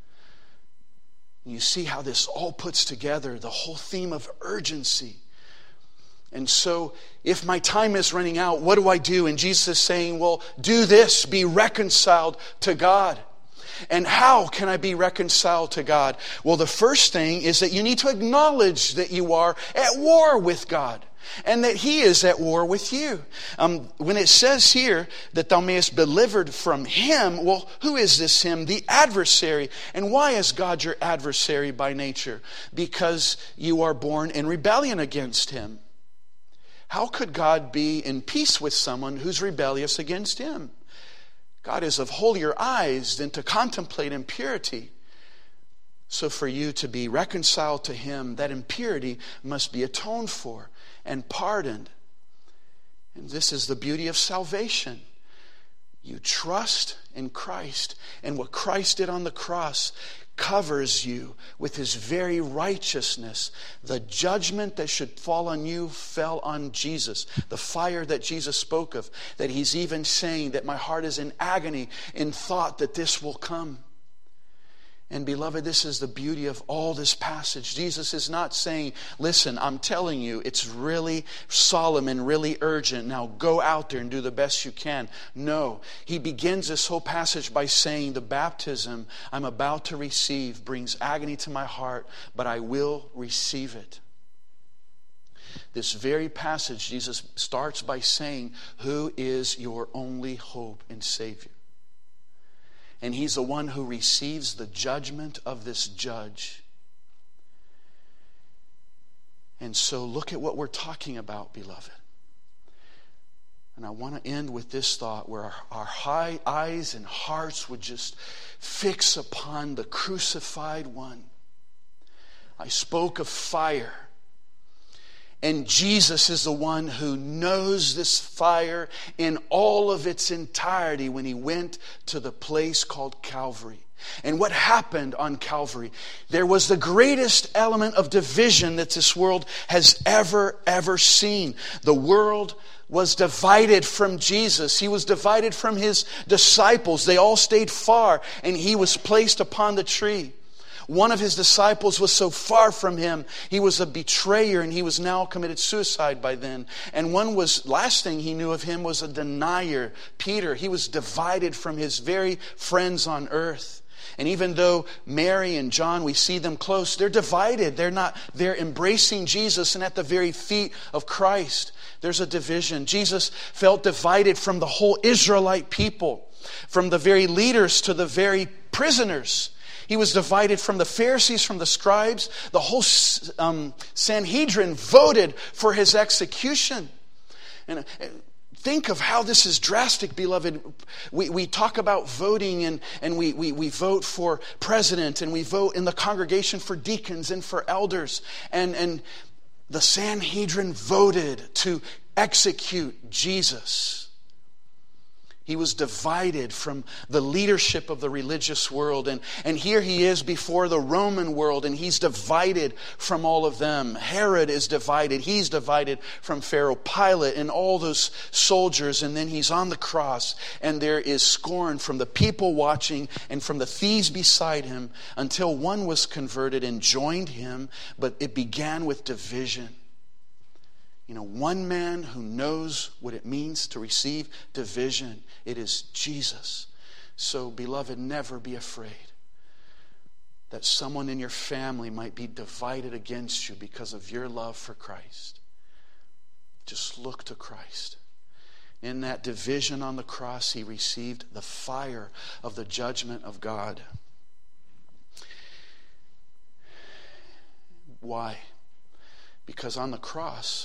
You see how this all puts together the whole theme of urgency. And so, if my time is running out, what do I do? And Jesus is saying, well, do this. Be reconciled to God. And how can I be reconciled to God? Well, the first thing is that you need to acknowledge that you are at war with God, and that He is at war with you. When it says here that thou mayest be delivered from him, well, who is this him? The adversary. And why is God your adversary by nature? Because you are born in rebellion against Him. How could God be in peace with someone who's rebellious against Him? God is of holier eyes than to contemplate impurity. So for you to be reconciled to Him, that impurity must be atoned for and pardoned. And this is the beauty of salvation. You trust in Christ, and what Christ did on the cross covers you with His very righteousness. The judgment that should fall on you fell on Jesus. The fire that Jesus spoke of, that He's even saying that my heart is in agony in thought that this will come. And beloved, this is the beauty of all this passage. Jesus is not saying, listen, I'm telling you, it's really solemn and really urgent. Now go out there and do the best you can. No. He begins this whole passage by saying, the baptism I'm about to receive brings agony to my heart, but I will receive it. This very passage, Jesus starts by saying, who is your only hope and Savior? And He's the one who receives the judgment of this judge. And so look at what we're talking about, beloved. And I want to end with this thought where our high eyes and hearts would just fix upon the crucified one. I spoke of fire. And Jesus is the one who knows this fire in all of its entirety when He went to the place called Calvary. And what happened on Calvary? There was the greatest element of division that this world has ever seen. The world was divided from Jesus. He was divided from His disciples. They all stayed far, and He was placed upon the tree. One of His disciples was so far from Him, he was a betrayer, and he was now committed suicide by then. And last thing he knew of Him was a denier, Peter. He was divided from his very friends on earth. And even though Mary and John, we see them close, they're divided. They're embracing Jesus and at the very feet of Christ. There's a division. Jesus felt divided from the whole Israelite people, from the very leaders to the very prisoners. He was divided from the Pharisees, from the scribes. The whole Sanhedrin voted for His execution. And think of how this is drastic, beloved. We talk about voting, and we vote for president, and we vote in the congregation for deacons and for elders. And the Sanhedrin voted to execute Jesus. He was divided from the leadership of the religious world. And here He is before the Roman world, and He's divided from all of them. Herod is divided. He's divided from Pharaoh, Pilate, and all those soldiers. And then He's on the cross, and there is scorn from the people watching and from the thieves beside Him, until one was converted and joined Him. But it began with division. One man who knows what it means to receive division. It is Jesus. So, beloved, never be afraid that someone in your family might be divided against you because of your love for Christ. Just look to Christ. In that division on the cross, He received the fire of the judgment of God. Why? Because on the cross,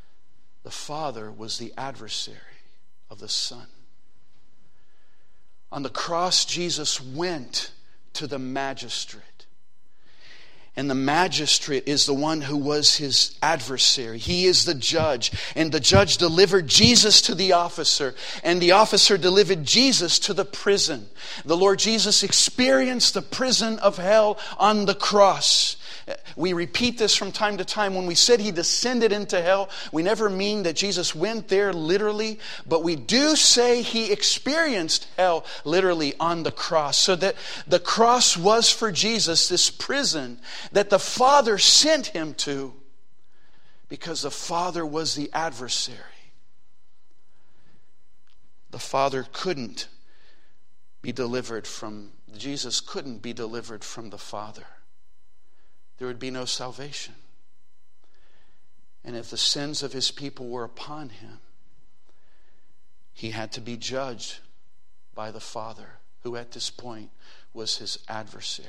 the Father was the adversary of the Son. On the cross, Jesus went to the magistrate. And the magistrate is the one who was his adversary. He is the judge. And the judge delivered Jesus to the officer. And the officer delivered Jesus to the prison. The Lord Jesus experienced the prison of hell on the cross. We repeat this from time to time. When we said He descended into hell, we never mean that Jesus went there literally, but we do say He experienced hell literally on the cross. So that the cross was for Jesus this prison that the Father sent Him to, because the Father was the adversary. The Father couldn't be delivered from, Jesus couldn't be delivered from the Father. There would be no salvation. And if the sins of His people were upon Him, He had to be judged by the Father, who at this point was His adversary.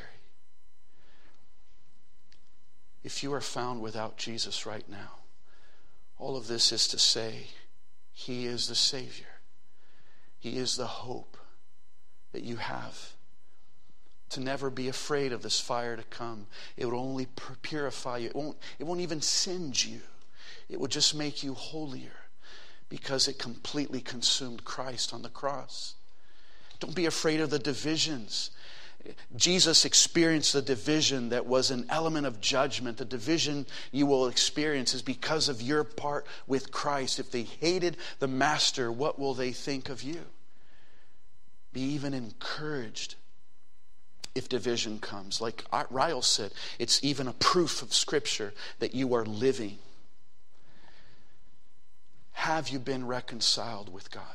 If you are found without Jesus right now, all of this is to say, He is the Savior. He is the hope that you have. To never be afraid of this fire to come. It would only purify you. It won't even singe you. It would just make you holier, because it completely consumed Christ on the cross. Don't be afraid of the divisions. Jesus experienced the division that was an element of judgment. The division you will experience is because of your part with Christ. If they hated the Master, what will they think of you? Be even encouraged if division comes. Like Ryle said, it's even a proof of Scripture that you are living. Have you been reconciled with God?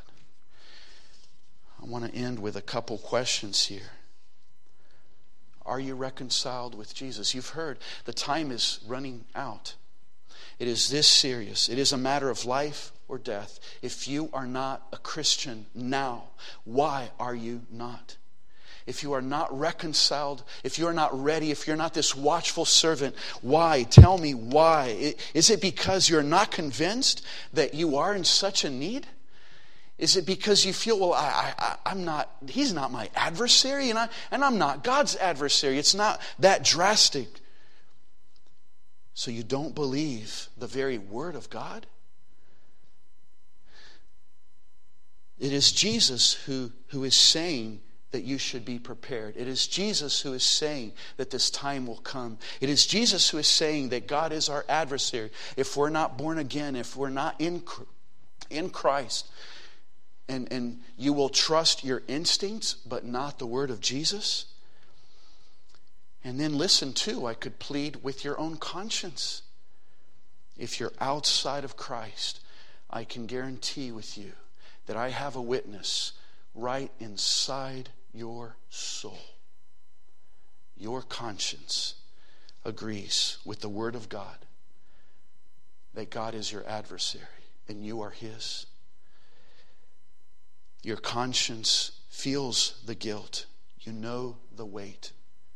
I want to end with a couple questions here. Are you reconciled with Jesus? You've heard the time is running out. It is this serious. It is a matter of life or death. If you are not a Christian now, why are you not? If you are not reconciled, if you're not ready, if you're not this watchful servant, why? Tell me why. Is it because you're not convinced that you are in such a need? Is it because you feel, well, I'm not, He's not my adversary, and I'm not God's adversary? It's not that drastic. So you don't believe the very Word of God? It is Jesus who is saying that you should be prepared. It is Jesus who is saying that this time will come. It is Jesus who is saying that God is our adversary. If we're not born again, if we're not in Christ, and you will trust your instincts but not the word of Jesus. And then listen too, I could plead with your own conscience. If you're outside of Christ, I can guarantee with you that I have a witness right inside your soul. Your conscience agrees with the Word of God that God is your adversary and you are His. Your conscience feels the guilt. You know the weight.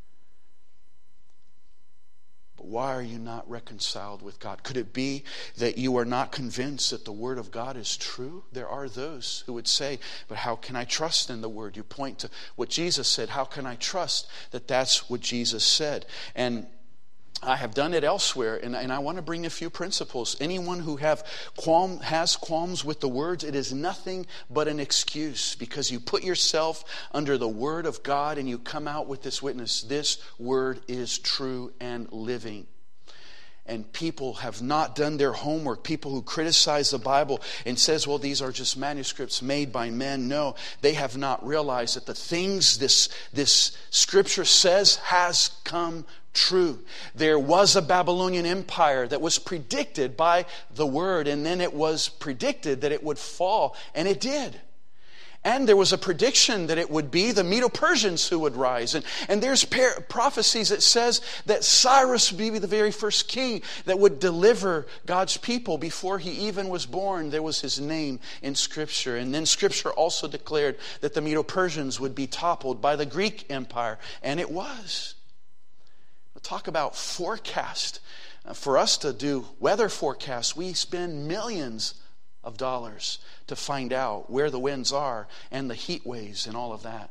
But why are you not reconciled with God? Could it be that you are not convinced that the Word of God is true? There are those who would say, but how can I trust in the Word? You point to what Jesus said. How can I trust that that's what Jesus said? And I have done it elsewhere, and I want to bring a few principles. Anyone who has qualms with the words, it is nothing but an excuse, because you put yourself under the Word of God and you come out with this witness. This Word is true and living. And people have not done their homework. People who criticize the Bible and says, well, these are just manuscripts made by men. No, they have not realized that the things this Scripture says has come true. There was a Babylonian empire that was predicted by the Word, and then it was predicted that it would fall, and it did. And there was a prediction that it would be the Medo-Persians who would rise. And there's prophecies that says that Cyrus would be the very first king that would deliver God's people. Before he even was born, there was his name in Scripture. And then Scripture also declared that the Medo-Persians would be toppled by the Greek Empire. And it was. We'll talk about forecast. For us to do weather forecasts, we spend millions of dollars to find out where the winds are and the heat waves and all of that.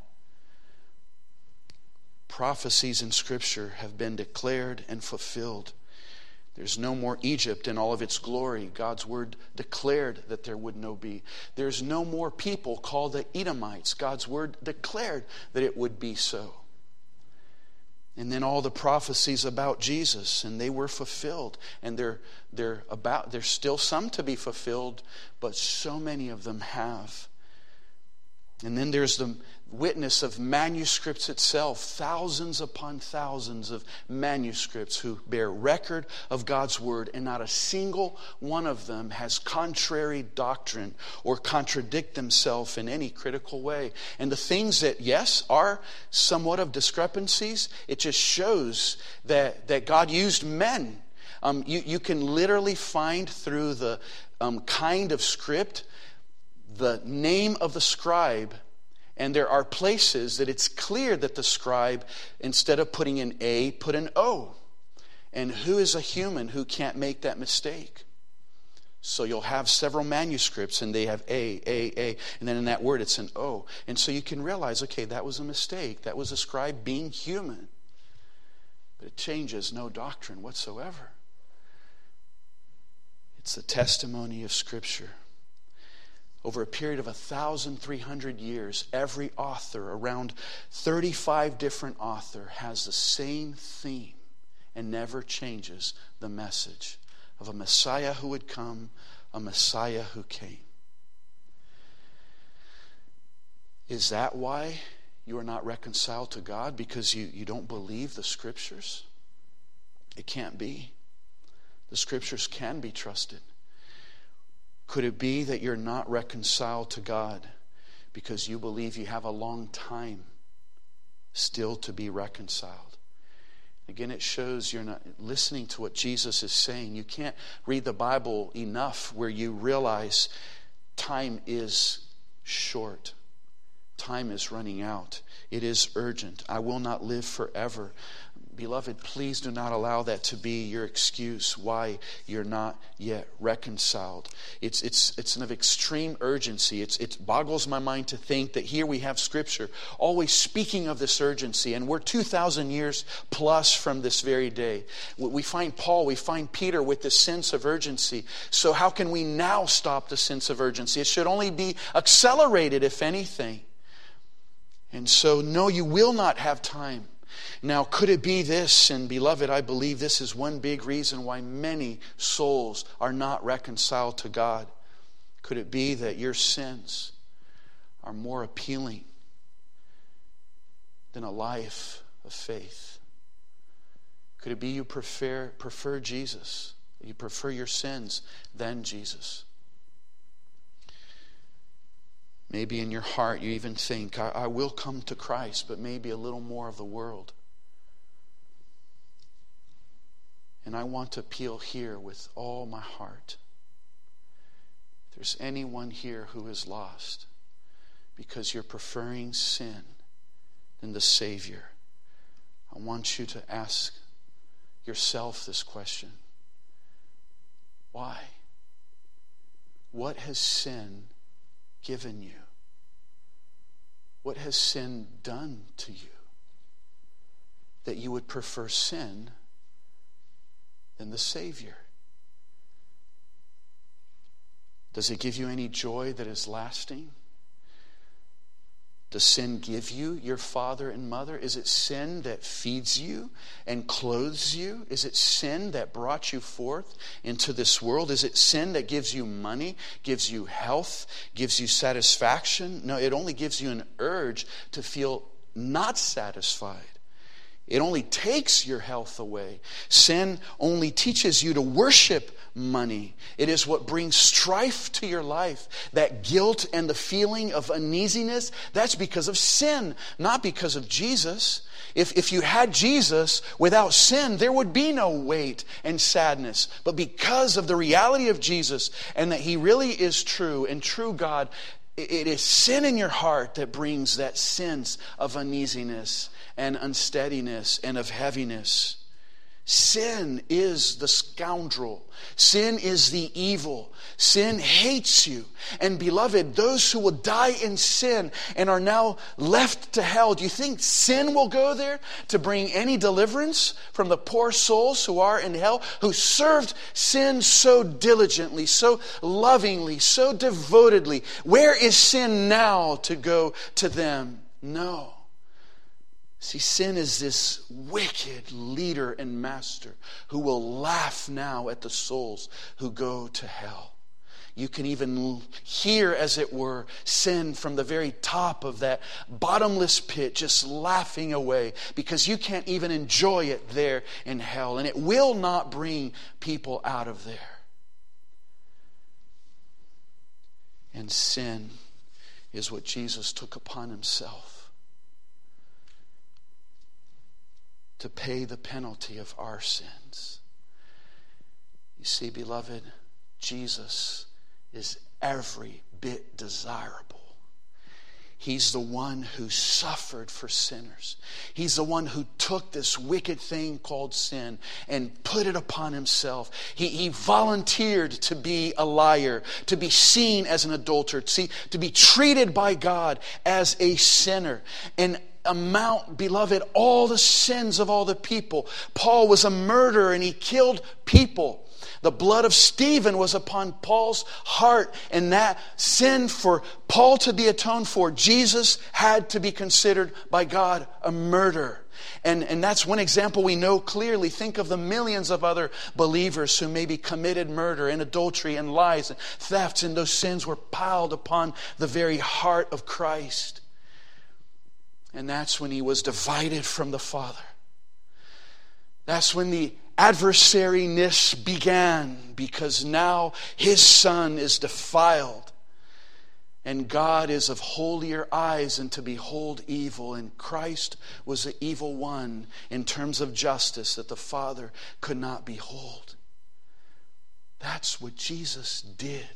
Prophecies in Scripture have been declared and fulfilled. There's no more Egypt in all of its glory. God's word declared that there would no be. There's no more people called the Edomites. God's word declared that it would be so. And then all the prophecies about Jesus, and they were fulfilled. And there's still some to be fulfilled, but so many of them have. And then there's the witness of manuscripts itself, thousands upon thousands of manuscripts who bear record of God's word, and not a single one of them has contrary doctrine or contradict themselves in any critical way. And the things that, yes, are somewhat of discrepancies, it just shows that God used men. You can literally find through the kind of script the name of the scribe. And there are places that it's clear that the scribe, instead of putting an A, put an O. And who is a human who can't make that mistake? So you'll have several manuscripts and they have A. And then in that word it's an O. And so you can realize, okay, that was a mistake. That was a scribe being human. But it changes no doctrine whatsoever. It's the testimony of Scripture. Over a period of 1,300 years, every author, around 35 different authors, has the same theme and never changes the message of a Messiah who would come, a Messiah who came. Is that why you are not reconciled to God? Because you don't believe the Scriptures? It can't be. The Scriptures can be trusted. Could it be that you're not reconciled to God because you believe you have a long time still to be reconciled? Again, it shows you're not listening to what Jesus is saying. You can't read the Bible enough where you realize time is short. Time is running out. It is urgent. I will not live forever. Beloved, please do not allow that to be your excuse why you're not yet reconciled. It's of extreme urgency. It boggles my mind to think that here we have Scripture always speaking of this urgency, and we're 2,000 years plus from this very day. We find Paul, we find Peter with this sense of urgency. So how can we now stop the sense of urgency? It should only be accelerated, if anything. And so, no, you will not have time. Now, could it be this? And beloved, I believe this is one big reason why many souls are not reconciled to God. Could it be that your sins are more appealing than a life of faith? Could it be you prefer Jesus? You prefer your sins than Jesus? Maybe in your heart you even think, I will come to Christ, but maybe a little more of the world. And I want to appeal here with all my heart. If there's anyone here who is lost because you're preferring sin than the Savior, I want you to ask yourself this question. Why? What has sin given you? What has sin done to you that you would prefer sin than the Savior? Does it give you any joy that is lasting? Does sin give you your father and mother? Is it sin that feeds you and clothes you? Is it sin that brought you forth into this world? Is it sin that gives you money, gives you health, gives you satisfaction? No, it only gives you an urge to feel not satisfied. It only takes your health away. Sin only teaches you to worship money. It is what brings strife to your life. That guilt and the feeling of uneasiness, that's because of sin, not because of Jesus. If you had Jesus without sin, there would be no weight and sadness. But because of the reality of Jesus and that He really is true and true God, it is sin in your heart that brings that sense of uneasiness and unsteadiness and of heaviness. Sin is the scoundrel. Sin is the evil. Sin hates you. And beloved, those who will die in sin and are now left to hell, do you think sin will go there to bring any deliverance from the poor souls who are in hell, who served sin so diligently, so lovingly, so devotedly? Where is sin now to go to them? No. See, sin is this wicked leader and master who will laugh now at the souls who go to hell. You can even hear, as it were, sin from the very top of that bottomless pit just laughing away because you can't even enjoy it there in hell. And it will not bring people out of there. And sin is what Jesus took upon himself to pay the penalty of our sins. You see, beloved, Jesus is every bit desirable. He's the one who suffered for sinners. He's the one who took this wicked thing called sin and put it upon himself. He volunteered to be a liar, to be seen as an adulterer, to be treated by God as a sinner. And amount, beloved, all the sins of all the people. Paul was a murderer and he killed people. The blood of Stephen was upon Paul's heart, and that sin for Paul to be atoned for, Jesus had to be considered by God a murder. And that's one example we know clearly. Think of the millions of other believers who maybe committed murder and adultery and lies and thefts, and those sins were piled upon the very heart of Christ. And that's when he was divided from the Father. That's when the adversariness began, because now his Son is defiled. And God is of holier eyes and to behold evil. And Christ was the evil one in terms of justice that the Father could not behold. That's what Jesus did.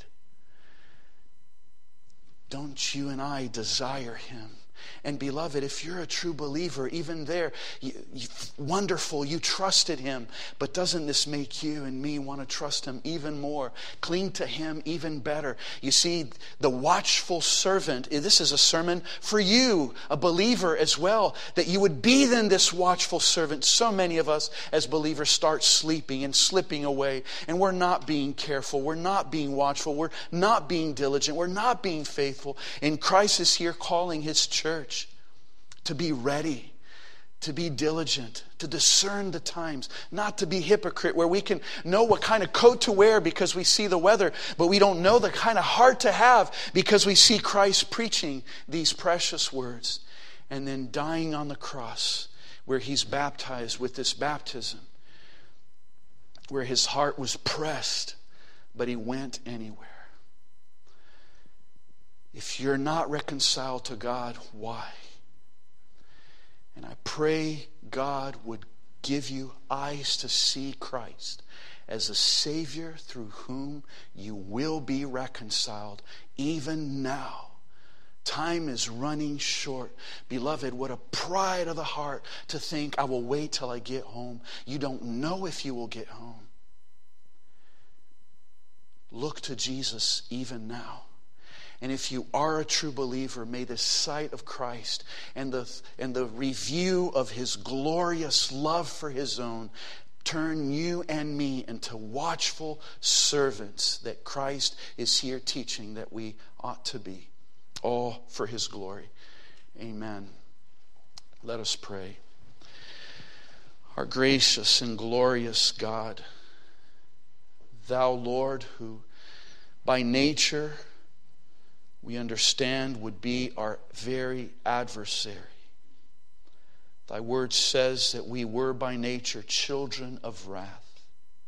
Don't you and I desire him? And beloved, if you're a true believer, even there, wonderful, you trusted him. But doesn't this make you and me want to trust him even more? Cling to him even better. You see, the watchful servant, this is a sermon for you, a believer as well, that you would be then this watchful servant. So many of us as believers start sleeping and slipping away, and we're not being careful, we're not being watchful, we're not being diligent, we're not being faithful. And Christ is here calling his church to be ready, to be diligent, to discern the times, not to be hypocrite, where we can know what kind of coat to wear because we see the weather, but we don't know the kind of heart to have because we see Christ preaching these precious words and then dying on the cross where he's baptized with this baptism, where his heart was pressed, but he went anywhere. If you're not reconciled to God, why? And I pray God would give you eyes to see Christ as a Savior through whom you will be reconciled even now. Time is running short. Beloved, what a pride of the heart to think, I will wait till I get home. You don't know if you will get home. Look to Jesus even now. And if you are a true believer, may the sight of Christ and the review of his glorious love for his own turn you and me into watchful servants that Christ is here teaching that we ought to be. All for his glory. Amen. Let us pray. Our gracious and glorious God, thou, Lord, who by nature we understand would be our very adversary. Thy word says that we were by nature children of wrath.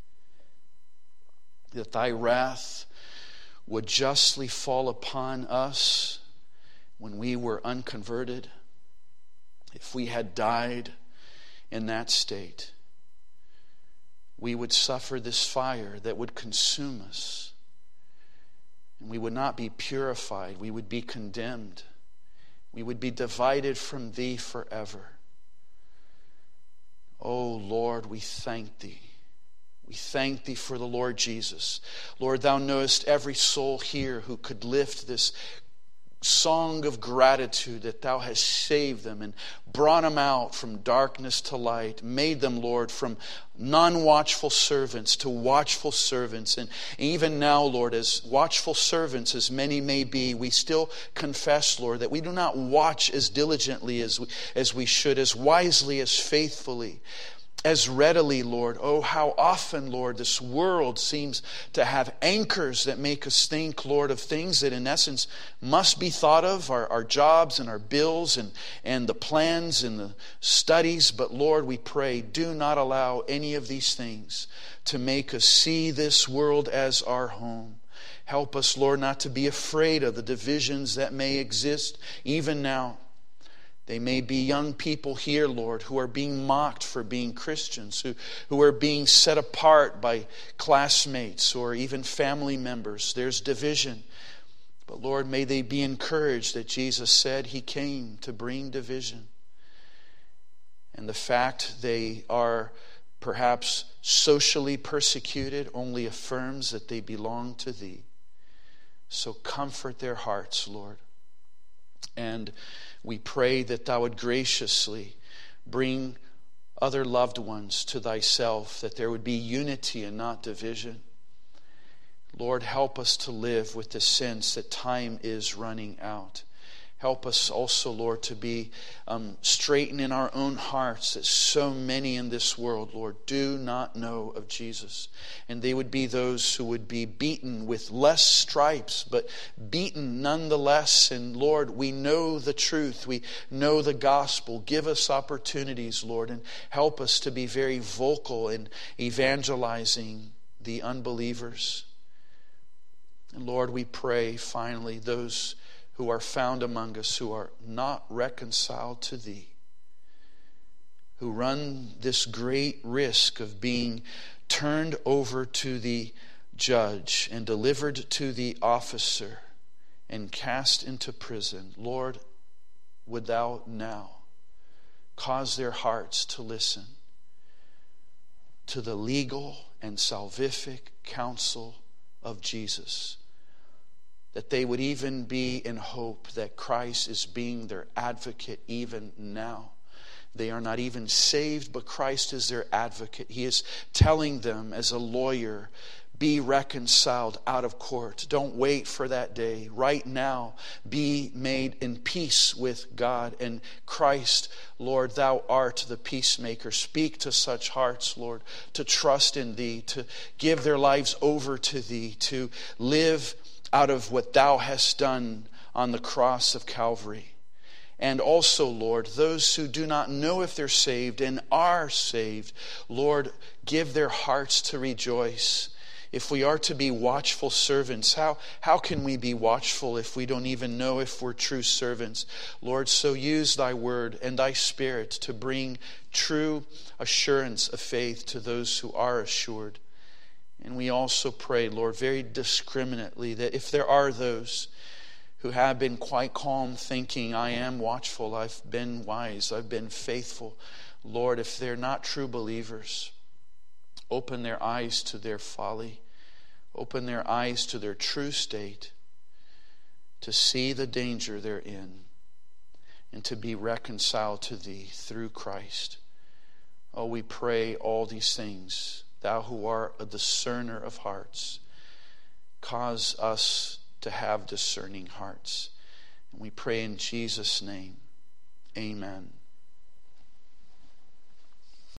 That thy wrath would justly fall upon us when we were unconverted, if we had died in that state. We would suffer this fire that would consume us. And we would not be purified. We would be condemned. We would be divided from thee forever. Oh Lord, we thank Thee. We thank Thee for the Lord Jesus. Lord, Thou knowest every soul here who could lift this song of gratitude that Thou hast saved them and brought them out from darkness to light, made them, Lord, from non-watchful servants to watchful servants. And even now, Lord, as watchful servants as many may be, we still confess, Lord, that we do not watch as diligently as we should, as wisely, as faithfully, as readily, Lord. Oh, how often, Lord, this world seems to have anchors that make us think, Lord, of things that in essence must be thought of, our jobs and our bills and the plans and the studies. But Lord, we pray, do not allow any of these things to make us see this world as our home. Help us, Lord, not to be afraid of the divisions that may exist even now. They may be young people here, Lord, who are being mocked for being Christians, who are being set apart by classmates or even family members. There's division. But Lord, may they be encouraged that Jesus said He came to bring division. And the fact they are perhaps socially persecuted only affirms that they belong to Thee. So comfort their hearts, Lord. And we pray that Thou would graciously bring other loved ones to Thyself, that there would be unity and not division. Lord, help us to live with the sense that time is running out. Help us also, Lord, to be straightened in our own hearts that so many in this world, Lord, do not know of Jesus. And they would be those who would be beaten with less stripes, but beaten nonetheless. And Lord, we know the truth. We know the gospel. Give us opportunities, Lord, and help us to be very vocal in evangelizing the unbelievers. And Lord, we pray finally those who are found among us who are not reconciled to Thee, who run this great risk of being turned over to the judge and delivered to the officer and cast into prison. Lord, would Thou now cause their hearts to listen to the legal and salvific counsel of Jesus, that they would even be in hope that Christ is being their advocate even now. They are not even saved, but Christ is their advocate. He is telling them as a lawyer, be reconciled out of court. Don't wait for that day. Right now, be made in peace with God and Christ. Lord, Thou art the peacemaker. Speak to such hearts, Lord, to trust in Thee, to give their lives over to Thee, to live out of what Thou hast done on the cross of Calvary. And also, Lord, those who do not know if they're saved and are saved, Lord, give their hearts to rejoice. If we are to be watchful servants, how can we be watchful if we don't even know if we're true servants? Lord, so use Thy word and Thy Spirit to bring true assurance of faith to those who are assured. And we also pray, Lord, very discriminately, that if there are those who have been quite calm thinking, I am watchful, I've been wise, I've been faithful, Lord, if they're not true believers, open their eyes to their folly, open their eyes to their true state, to see the danger they're in, and to be reconciled to Thee through Christ. Oh, we pray all these things. Thou who art a discerner of hearts, cause us to have discerning hearts. And we pray in Jesus' name. Amen.